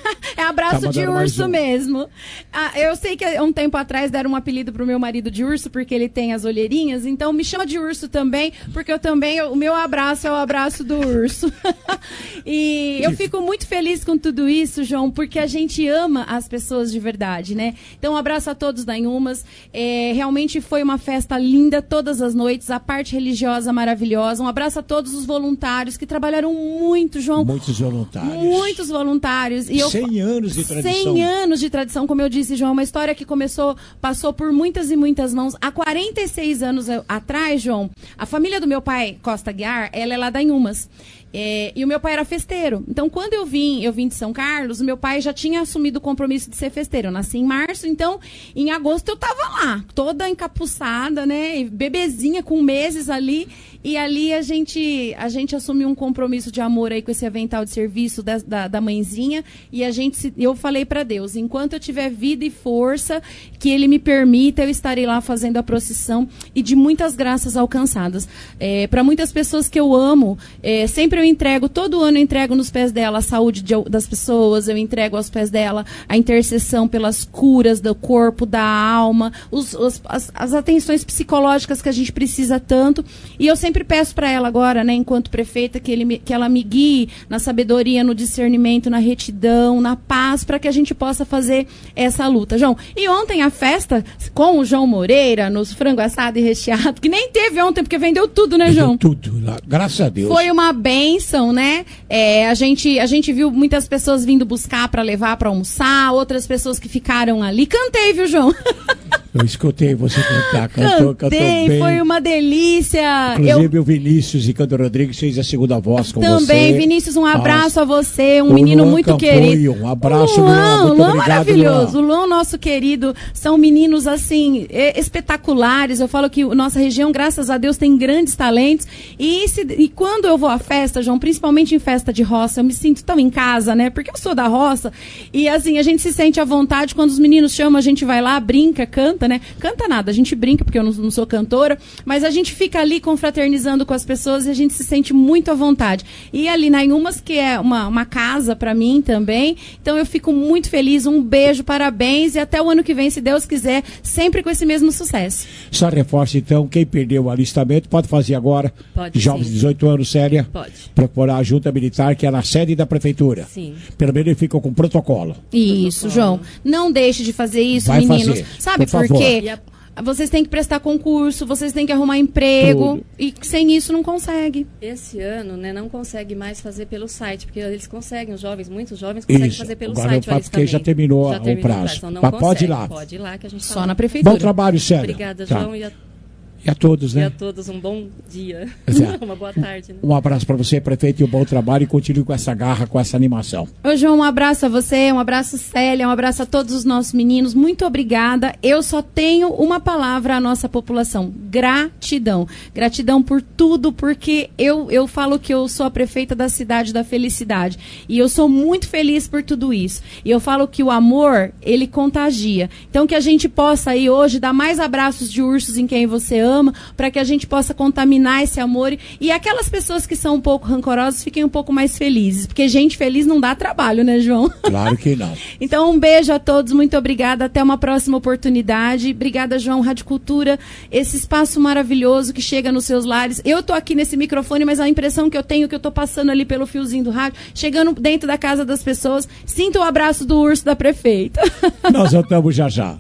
é abraço de urso mesmo. Eu sei que um tempo atrás deram um apelido pro meu marido de urso, porque ele tem as olheirinhas, então me chama de urso também, porque o meu abraço é o abraço do urso. E eu fico muito feliz com tudo isso, João, porque a gente ama as pessoas de verdade, né? Então, um abraço a todos da Inhumas. Realmente foi uma festa linda todas as noites, a parte religiosa maravilhosa. Um abraço a todos os voluntários que trabalharam muito, João. Muitos voluntários. Muitos voluntários. E 100 anos de tradição. 100 anos de tradição, como eu disse, João. Uma história que passou por muitas e muitas mãos. Há 46 anos atrás, João, a família do meu pai, Costa Guiar, ela é lá da Inhumas. E o meu pai era festeiro. Então, quando eu vim de São Carlos, o meu pai já tinha assumido o compromisso de ser festeiro. Eu nasci em março, então, em agosto eu tava lá, toda encapuçada, né? Bebezinha, com meses ali. E ali a gente assumiu um compromisso de amor aí com esse avental de serviço da mãezinha. E eu falei para Deus, enquanto eu tiver vida e força, que Ele me permita, eu estarei lá fazendo a procissão e de muitas graças alcançadas. Para muitas pessoas que eu amo, sempre todo ano eu entrego nos pés dela a saúde das pessoas, eu entrego aos pés dela a intercessão pelas curas do corpo, da alma, as atenções psicológicas que a gente precisa tanto. E eu sempre peço para ela agora, né, enquanto prefeita, que ela me guie na sabedoria, no discernimento, na retidão, na paz, para que a gente possa fazer essa luta. João, e ontem a festa com o João Moreira, nos frango assado e recheado, que nem teve ontem, porque vendeu tudo, né, João? Tudo, graças a Deus. Foi uma bênção, né? A gente viu muitas pessoas vindo buscar para levar para almoçar, outras pessoas que ficaram ali. Cantei, viu, João? Eu escutei você cantar, cantou bem. Foi uma delícia. Inclusive o Vinícius e Canto Rodrigues fez a segunda voz com também, você. Também, Vinícius, um abraço a você, um menino Luan muito Campoio, querido. Um abraço, Luan, muito obrigado, maravilhoso. Luan. O Luan, nosso querido, são meninos, assim, espetaculares. Eu falo que nossa região, graças a Deus, tem grandes talentos. E quando eu vou à festa, João, principalmente em festa de roça, eu me sinto tão em casa, né? Porque eu sou da roça. E, assim, a gente se sente à vontade. Quando os meninos chamam, a gente vai lá, brinca, canta, né? Canta nada, a gente brinca, porque eu não sou cantora, mas a gente fica ali confraternizando com as pessoas e a gente se sente muito à vontade. E ali na Inhumas, que é uma casa para mim também, então eu fico muito feliz, um beijo, parabéns, e até o ano que vem, se Deus quiser, sempre com esse mesmo sucesso. Só reforça então, quem perdeu o alistamento pode fazer agora. Pode, jovens de 18 anos, séria. Pode. Procurar a junta militar, que é na sede da prefeitura. Sim. Pelo menos ele fica com protocolo. Isso, João. Não deixe de fazer isso, Vai meninos. fazer, Sabe por favor. quê? vocês têm que prestar concurso, vocês têm que arrumar emprego. Tudo. E sem isso não consegue. Esse ano, né, não consegue mais fazer pelo site, porque eles conseguem, muitos jovens conseguem Isso. fazer pelo Agora site. eu falo porque já terminou o prazo. Então não Mas consegue. pode ir lá. Pode ir lá que a gente Só tá lá. na prefeitura. Bom trabalho, Célia. Obrigada, Tá. João. E a todos, né? E a todos um bom dia. Exato. Uma boa tarde. Né? Um abraço para você, prefeito, e um bom trabalho, e continue com essa garra, com essa animação. Ô, João, um abraço a você, um abraço, Célia, um abraço a todos os nossos meninos. Muito obrigada. Eu só tenho uma palavra à nossa população: gratidão. Gratidão por tudo, porque eu falo que eu sou a prefeita da cidade da felicidade. E eu sou muito feliz por tudo isso. E eu falo que o amor, ele contagia. Então, que a gente possa aí hoje dar mais abraços de ursos em quem você ama, para que a gente possa contaminar esse amor. E aquelas pessoas que são um pouco rancorosas fiquem um pouco mais felizes. Porque gente feliz não dá trabalho, né, João? Claro que não. Então, um beijo a todos, muito obrigada, até uma próxima oportunidade. Obrigada, João, Rádio Cultura, esse espaço maravilhoso que chega nos seus lares. Eu tô aqui nesse microfone, mas a impressão que eu tenho é que eu tô passando ali pelo fiozinho do rádio, chegando dentro da casa das pessoas. Sinta o abraço do urso da prefeita. Nós voltamos já já.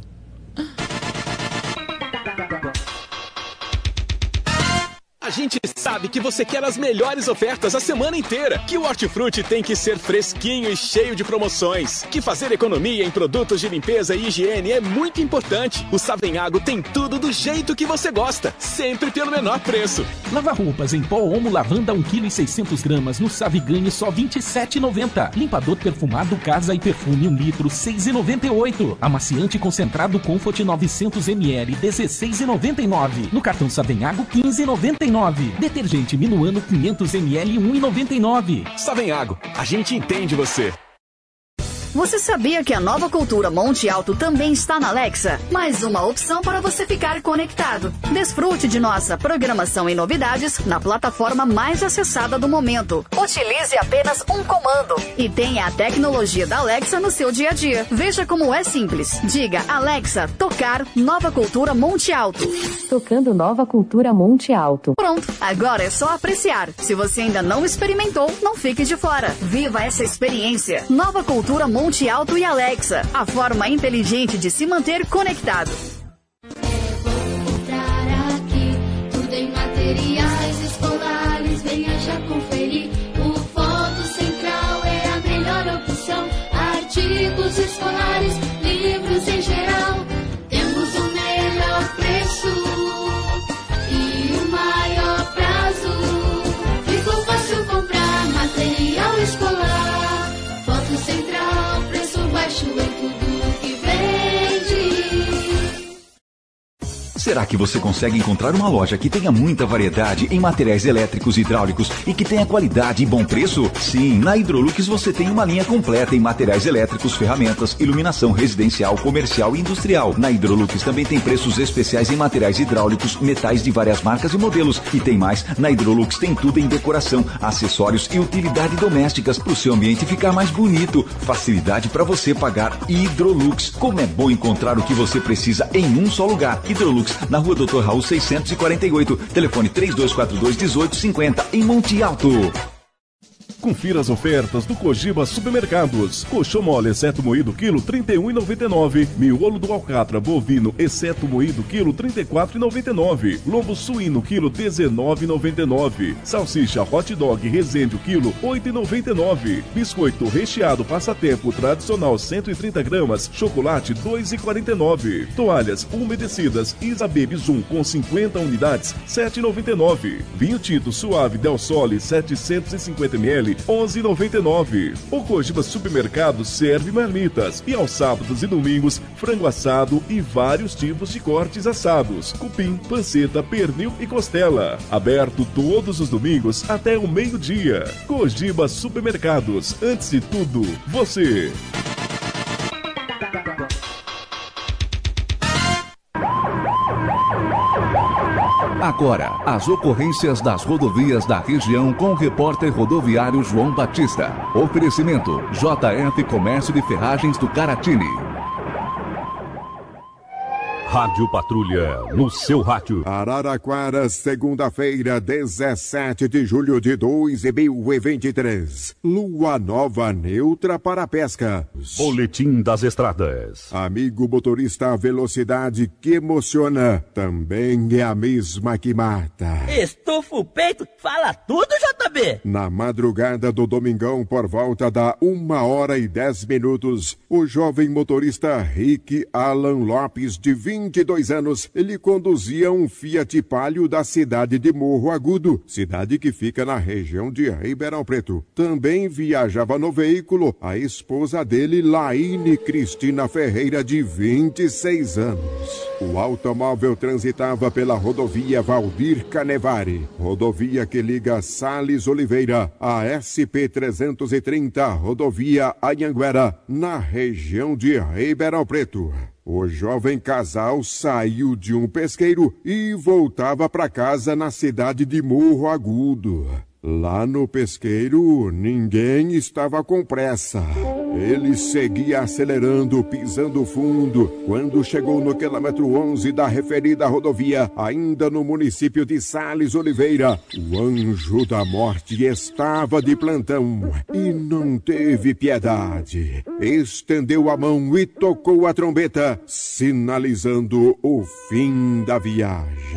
A gente sabe que você quer as melhores ofertas a semana inteira, que o Hortifruti tem que ser fresquinho e cheio de promoções, que fazer economia em produtos de limpeza e higiene é muito importante. O Savenhago tem tudo do jeito que você gosta, sempre pelo menor preço. Lava roupas em pó Omo Lavanda 1,6 kg no Saviganhe só R$ 27,90. Limpador perfumado Casa e Perfume 1 litro R$ 6,98. Amaciante concentrado Comfort 900 ml R$ 16,99. No cartão Savenhago R$ 15,99. Detergente Minuano 500 ml R$ 1,99. Savenhago, a gente entende você. Você sabia que a Nova Cultura Monte Alto também está na Alexa? Mais uma opção para você ficar conectado. Desfrute de nossa programação e novidades na plataforma mais acessada do momento. Utilize apenas um comando e tenha a tecnologia da Alexa no seu dia a dia. Veja como é simples. Diga, Alexa, tocar Nova Cultura Monte Alto. Tocando Nova Cultura Monte Alto. Pronto, agora é só apreciar. Se você ainda não experimentou, não fique de fora. Viva essa experiência. Nova Cultura Monte Alto e Alexa, a forma inteligente de se manter conectado. Aqui, tudo em materiais escolares, venha já conferir. O Foto Central é a melhor opção. Artigos escolares, livros em geral. Temos o melhor preço e o maior prazo. Ficou fácil comprar material escolar. Foto Central, preço baixo em tudo que vende. Será que você consegue encontrar uma loja que tenha muita variedade em materiais elétricos e hidráulicos e que tenha qualidade e bom preço? Sim, na Hidrolux você tem uma linha completa em materiais elétricos, ferramentas, iluminação residencial, comercial e industrial. Na Hidrolux também tem preços especiais em materiais hidráulicos, metais de várias marcas e modelos. E tem mais, na Hidrolux tem tudo em decoração, acessórios e utilidade domésticas para o seu ambiente ficar mais bonito. Facilidade para você pagar. Hidrolux. Como é bom encontrar o que você precisa em um só lugar. Hidrolux, na Rua Dr. Raul 648, telefone 3242-1850, em Monte Alto. Confira as ofertas do Cogiba Supermercados. Colchão mole, exceto moído, quilo R$ 31,99. Miolo do alcatra bovino, exceto moído, quilo R$ 34,99. Lombo suíno, quilo R$ 19,99. Salsicha hot dog Resende, quilo R$ 8,99. Biscoito recheado passatempo tradicional 130 gramas, chocolate R$ 2,49. Toalhas umedecidas Isa Baby Zoom com 50 unidades, R$ 7,99. Vinho tinto suave Del Sole 750 ml, R$ 11,99. O Cogiba Supermercado serve marmitas e aos sábados e domingos, frango assado e vários tipos de cortes assados, cupim, panceta, pernil e costela. Aberto todos os domingos até o meio-dia. Cogiba Supermercados, antes de tudo, você. Agora, as ocorrências das rodovias da região com o repórter rodoviário João Batista. Oferecimento: JF Comércio de Ferragens do Caratini. Rádio Patrulha, no seu rádio. Araraquara, segunda-feira, 17 de julho de 2023. Lua nova neutra para a pesca. Boletim das estradas. Amigo motorista, a velocidade que emociona também é a mesma que mata. Estufa o peito, fala tudo, JB. Na madrugada do domingão, por volta da 1h10, o jovem motorista Rick Alan Lopes, de 22 anos, ele conduzia um Fiat Palio da cidade de Morro Agudo, cidade que fica na região de Ribeirão Preto. Também viajava no veículo a esposa dele, Laine Cristina Ferreira, de 26 anos. O automóvel transitava pela rodovia Valdir Canevari, rodovia que liga Sales Oliveira a SP-330, rodovia Anhanguera, na região de Ribeirão Preto. O jovem casal saiu de um pesqueiro e voltava para casa na cidade de Morro Agudo. Lá no pesqueiro, ninguém estava com pressa. Ele seguia acelerando, pisando fundo, quando chegou no quilômetro 11 da referida rodovia, ainda no município de Sales Oliveira. O anjo da morte estava de plantão e não teve piedade. Estendeu a mão e tocou a trombeta, sinalizando o fim da viagem.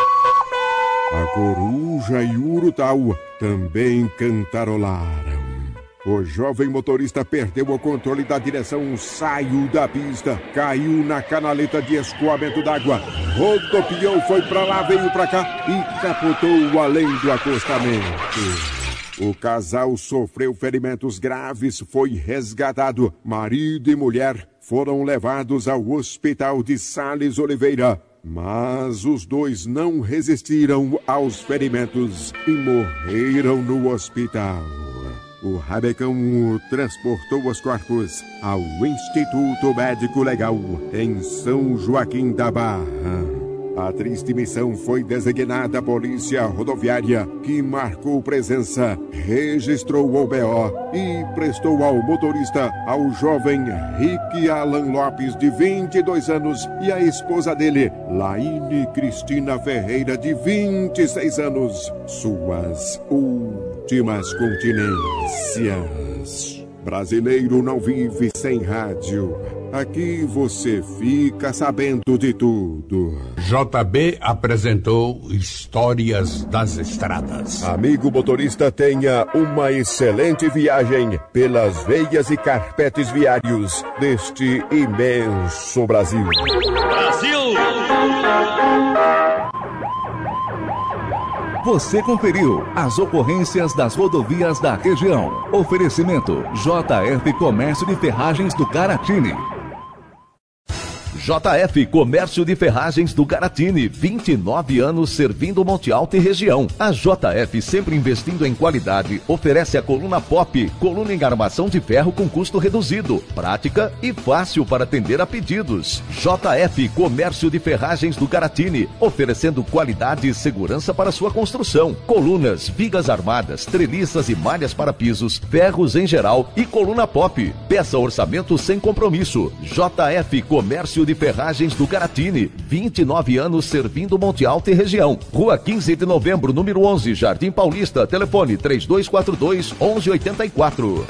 A coruja e o urutau também cantarolaram. O jovem motorista perdeu o controle da direção, saiu da pista, caiu na canaleta de escoamento d'água, rodopiou, foi pra lá, veio pra cá e capotou além do acostamento. O casal sofreu ferimentos graves, foi resgatado. Marido e mulher foram levados ao hospital de Sales Oliveira. Mas os dois não resistiram aos ferimentos e morreram no hospital. O rabecão transportou os corpos ao Instituto Médico Legal em São Joaquim da Barra. A triste missão foi designada à Polícia Rodoviária, que marcou presença, registrou o BO e prestou ao motorista, ao jovem Rick Alan Lopes, de 22 anos, e a esposa dele, Laine Cristina Ferreira, de 26 anos, suas últimas continências. Brasileiro não vive sem rádio. Aqui você fica sabendo de tudo. JB apresentou Histórias das Estradas. Amigo motorista, tenha uma excelente viagem pelas veias e carpetes viários deste imenso Brasil. Brasil! Você conferiu as ocorrências das rodovias da região. Oferecimento JF Comércio de Ferragens do Caratini. JF Comércio de Ferragens do Caratini, 29 anos servindo Monte Alto e região. A JF, sempre investindo em qualidade, oferece a coluna Pop, coluna em armação de ferro com custo reduzido, prática e fácil para atender a pedidos. JF Comércio de Ferragens do Caratini, oferecendo qualidade e segurança para sua construção. Colunas, vigas armadas, treliças e malhas para pisos, ferros em geral e coluna Pop. Peça orçamento sem compromisso. JF Comércio de Ferragens do Caratini, 29 anos servindo Monte Alto e região. Rua 15 de Novembro, número 11, Jardim Paulista. Telefone 3242-1184.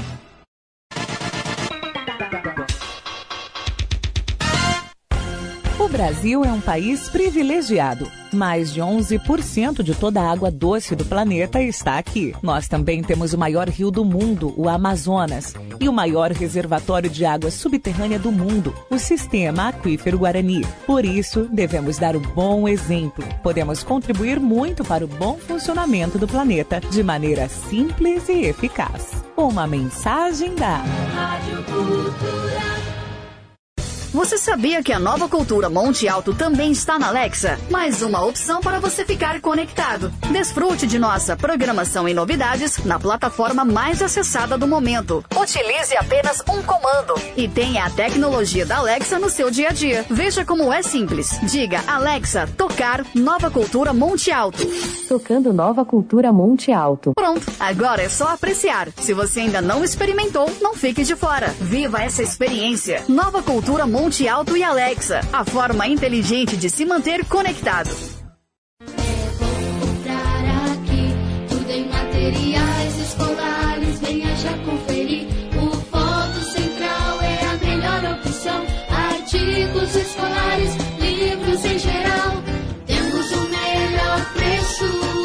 O Brasil é um país privilegiado. Mais de 11% de toda a água doce do planeta está aqui. Nós também temos o maior rio do mundo, o Amazonas, e o maior reservatório de água subterrânea do mundo, o Sistema Aquífero Guarani. Por isso, devemos dar um bom exemplo. Podemos contribuir muito para o bom funcionamento do planeta de maneira simples e eficaz. Uma mensagem da Rádio Cultura. Você sabia que a Nova Cultura Monte Alto também está na Alexa? Mais uma opção para você ficar conectado. Desfrute de nossa programação e novidades na plataforma mais acessada do momento. Utilize apenas um comando e tenha a tecnologia da Alexa no seu dia a dia. Veja como é simples. Diga, Alexa, tocar Nova Cultura Monte Alto. Tocando Nova Cultura Monte Alto. Pronto, agora é só apreciar. Se você ainda não experimentou, não fique de fora. Viva essa experiência. Nova Cultura Monte Monte Alto e Alexa, a forma inteligente de se manter conectado. Comprar aqui, tudo em materiais escolares, venha já conferir. O Foto Central é a melhor opção. Artigos escolares, livros em geral, temos o melhor preço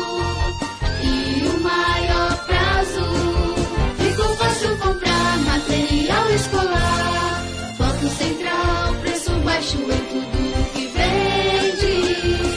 e o maior prazo. Ficou fácil comprar material escolar. Foto Central, preço baixo em tudo que vende.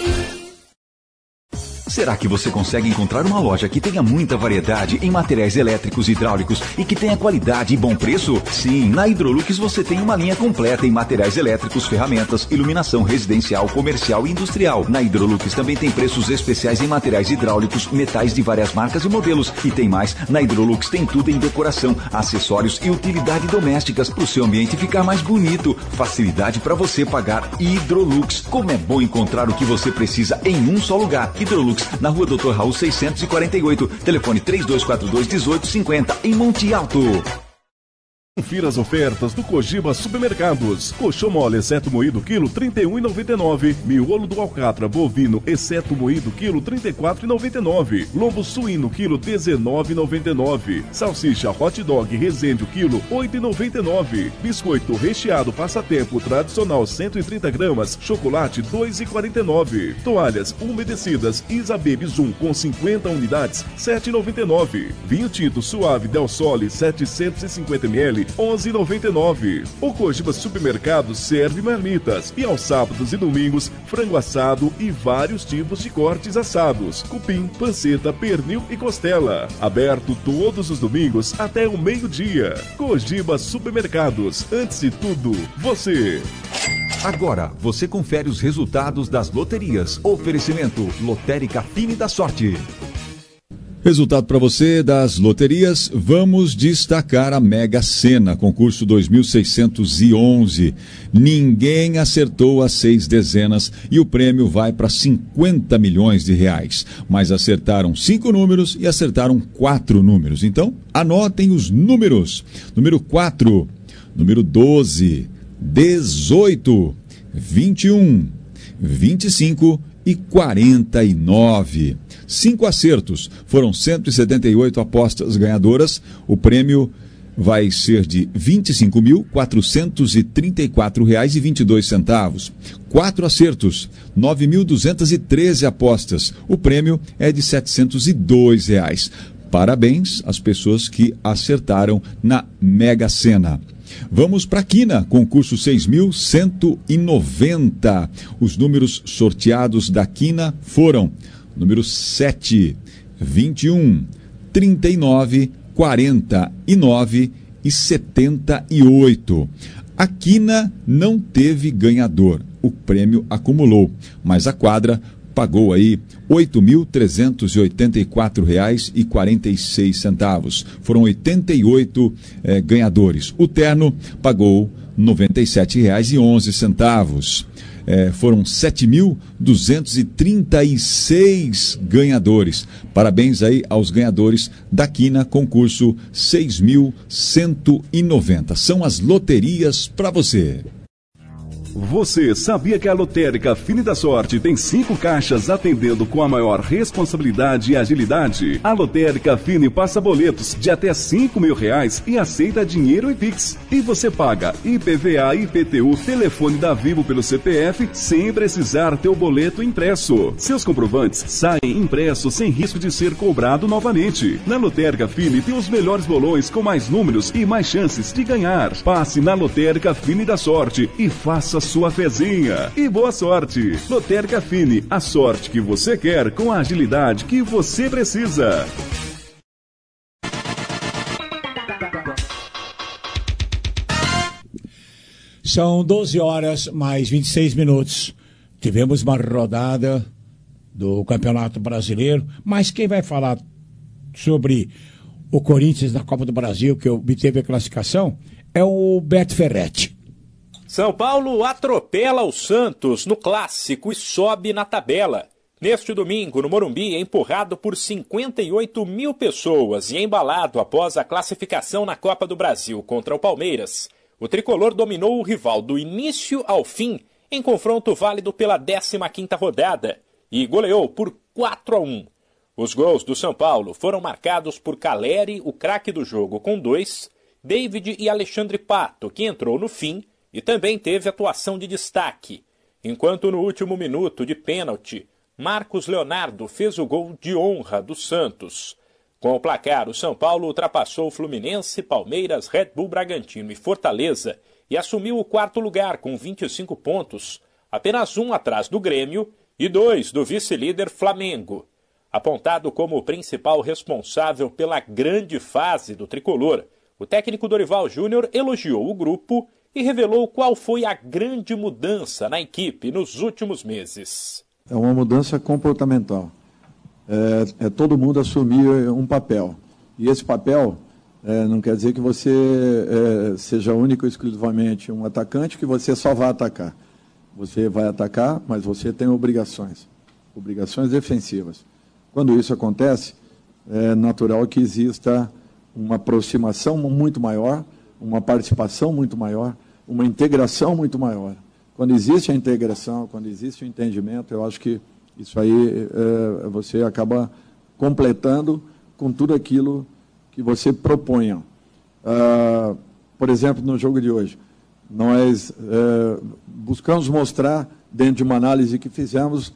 Será que você consegue encontrar uma loja que tenha muita variedade em materiais elétricos e hidráulicos e que tenha qualidade e bom preço? Sim, na Hidrolux você tem uma linha completa em materiais elétricos, ferramentas, iluminação residencial, comercial e industrial. Na Hidrolux também tem preços especiais em materiais hidráulicos, metais de várias marcas e modelos. E tem mais, na Hidrolux tem tudo em decoração, acessórios e utilidades domésticas para o seu ambiente ficar mais bonito. Facilidade para você pagar. Hidrolux. Como é bom encontrar o que você precisa em um só lugar. Hidrolux, na Rua Dr. Raul 648, telefone 3242-1850, em Monte Alto. Confira as ofertas do Cogiba Supermercados. Colchão mole, exceto moído, quilo, R$ 31,99. Miolo do alcatra bovino, exceto moído, quilo, R$ 34,99. Lombo suíno, quilo, R$ 19,99. Salsicha hot dog Resende, quilo, R$ 8,99. Biscoito recheado passatempo tradicional, 130 gramas, chocolate, R$ 2,49. Toalhas umedecidas Isa Baby Zoom com 50 unidades, R$ 7,99. Vinho tinto suave Del Sole, 750 ml, 11,99. O Cogiba Supermercado serve marmitas e aos sábados e domingos, frango assado e vários tipos de cortes assados, cupim, panceta, pernil e costela. Aberto todos os domingos até o meio-dia. Cogiba Supermercados. Antes de tudo, você. Agora, você confere os resultados das loterias. Oferecimento Lotérica Fine da Sorte. Resultado para você das loterias, vamos destacar a Mega Sena, concurso 2611. Ninguém acertou as 6 dezenas e o prêmio vai para 50 milhões de reais. Mas acertaram 5 números e acertaram 4 números. Então, anotem os números. Número 4, número 12, 18, 21, 25 e 49. 5 acertos, foram 178 apostas ganhadoras. O prêmio vai ser de R$ 25.434,22. 4 acertos, 9.213 apostas. O prêmio é de R$ 702. Parabéns às pessoas que acertaram na Mega Sena. Vamos para a Quina, concurso 6.190. Os números sorteados da Quina foram número 7, 21, 39, 49 e 78. A Quina não teve ganhador. O prêmio acumulou, mas a quadra pagou aí R$ 8.384,46. Foram 88 ganhadores. O terno pagou R$ 97,11. Foram 7.236 ganhadores. Parabéns aí aos ganhadores da Quina, concurso 6.190. São as loterias para você. Você sabia que a Lotérica Fine da Sorte tem 5 caixas atendendo com a maior responsabilidade e agilidade? A Lotérica Fine passa boletos de até R$ 5.000 e aceita dinheiro e Pix. E você paga IPVA, IPTU, telefone da Vivo pelo CPF sem precisar ter o boleto impresso. Seus comprovantes saem impressos sem risco de ser cobrado novamente. Na Lotérica Fine tem os melhores bolões com mais números e mais chances de ganhar. Passe na Lotérica Fine da Sorte e faça sua fezinha. E boa sorte! Lotérica Fine, a sorte que você quer com a agilidade que você precisa. São 12 horas mais 26 minutos. Tivemos uma rodada do Campeonato Brasileiro, mas quem vai falar sobre o Corinthians na Copa do Brasil, que obteve a classificação, é o Beto Ferretti. São Paulo atropela o Santos no Clássico e sobe na tabela. Neste domingo, no Morumbi, é empurrado por 58 mil pessoas e embalado após a classificação na Copa do Brasil contra o Palmeiras. o tricolor dominou o rival do início ao fim em confronto válido pela 15ª rodada e goleou por 4-1. Os gols do São Paulo foram marcados por Caleri, o craque do jogo, com 2, David e Alexandre Pato, que entrou no fim e também teve atuação de destaque, enquanto no último minuto de pênalti, Marcos Leonardo fez o gol de honra do Santos. Com o placar, o São Paulo ultrapassou o Fluminense, Palmeiras, Red Bull Bragantino e Fortaleza e assumiu o 4º lugar com 25 pontos, apenas 1 atrás do Grêmio e 2 do vice-líder Flamengo. Apontado como o principal responsável pela grande fase do tricolor, o técnico Dorival Júnior elogiou o grupo e revelou qual foi a grande mudança na equipe nos últimos meses. É uma mudança comportamental. É todo mundo assumir um papel. E esse papel não quer dizer que você seja único e exclusivamente um atacante, que você só vai atacar. Você vai atacar, mas você tem obrigações defensivas. Quando isso acontece, é natural que exista uma aproximação muito maior, uma participação muito maior, uma integração muito maior. Quando existe a integração, quando existe o entendimento, eu acho que isso aí você acaba completando com tudo aquilo que você proponha. Por exemplo, no jogo de hoje, nós buscamos mostrar, dentro de uma análise que fizemos,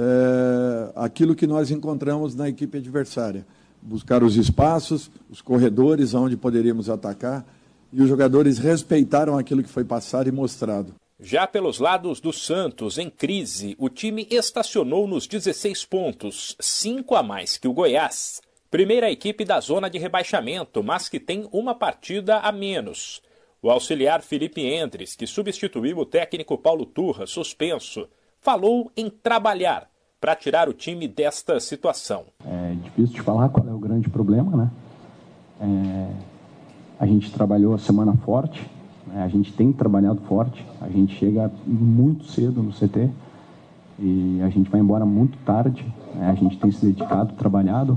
aquilo que nós encontramos na equipe adversária. Buscar os espaços, os corredores onde poderíamos atacar, e os jogadores respeitaram aquilo que foi passado e mostrado. Já pelos lados do Santos, em crise, o time estacionou nos 16 pontos, 5 a mais que o Goiás. Primeira equipe da zona de rebaixamento, mas que tem uma partida a menos. O auxiliar Felipe Endres, que substituiu o técnico Paulo Turra, suspenso, falou em trabalhar para tirar o time desta situação. É difícil de falar qual é o grande problema, né? A gente trabalhou a semana forte, né? A gente tem trabalhado forte, a gente chega muito cedo no CT e a gente vai embora muito tarde, né? A gente tem se dedicado, trabalhado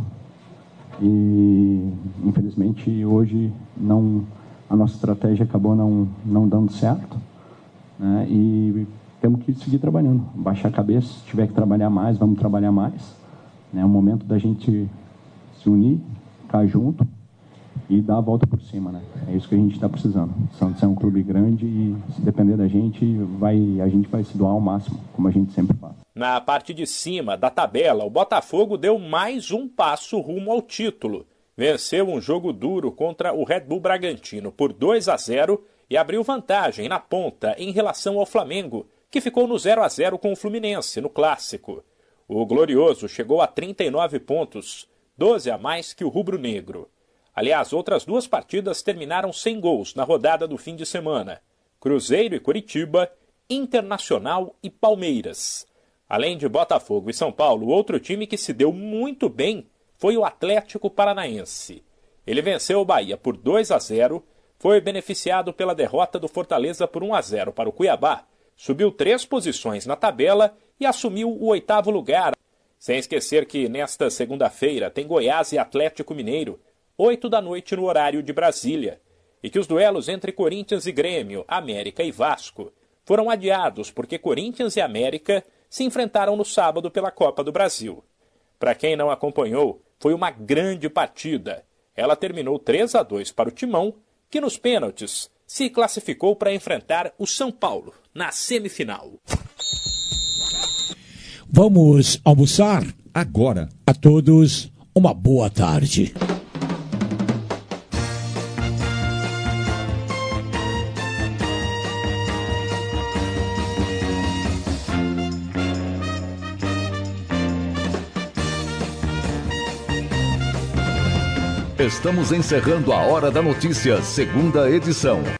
e infelizmente hoje a nossa estratégia acabou não dando certo, né? E temos que seguir trabalhando, baixar a cabeça, se tiver que trabalhar mais, vamos trabalhar mais. É o momento da gente se unir, ficar junto e dar a volta por cima, né? É isso que a gente está precisando. O Santos é um clube grande e, se depender da gente, a gente vai se doar ao máximo, como a gente sempre faz. Na parte de cima da tabela, o Botafogo deu mais um passo rumo ao título. Venceu um jogo duro contra o Red Bull Bragantino por 2-0 e abriu vantagem na ponta em relação ao Flamengo, que ficou no 0-0 com o Fluminense no Clássico. O Glorioso chegou a 39 pontos, 12 a mais que o rubro-negro. Aliás, outras duas partidas terminaram sem gols na rodada do fim de semana. Cruzeiro e Coritiba, Internacional e Palmeiras. Além de Botafogo e São Paulo, outro time que se deu muito bem foi o Atlético Paranaense. Ele venceu o Bahia por 2-0, foi beneficiado pela derrota do Fortaleza por 1-0 para o Cuiabá, subiu 3 posições na tabela e assumiu o 8º lugar. Sem esquecer que nesta segunda-feira tem Goiás e Atlético Mineiro, 8 da noite no horário de Brasília, e que os duelos entre Corinthians e Grêmio, América e Vasco foram adiados porque Corinthians e América se enfrentaram no sábado pela Copa do Brasil. Para quem não acompanhou, foi uma grande partida. Ela terminou 3-2 para o Timão, que nos pênaltis se classificou para enfrentar o São Paulo na semifinal. Vamos almoçar? Agora. A todos, uma boa tarde. Estamos encerrando a Hora da Notícia, segunda edição.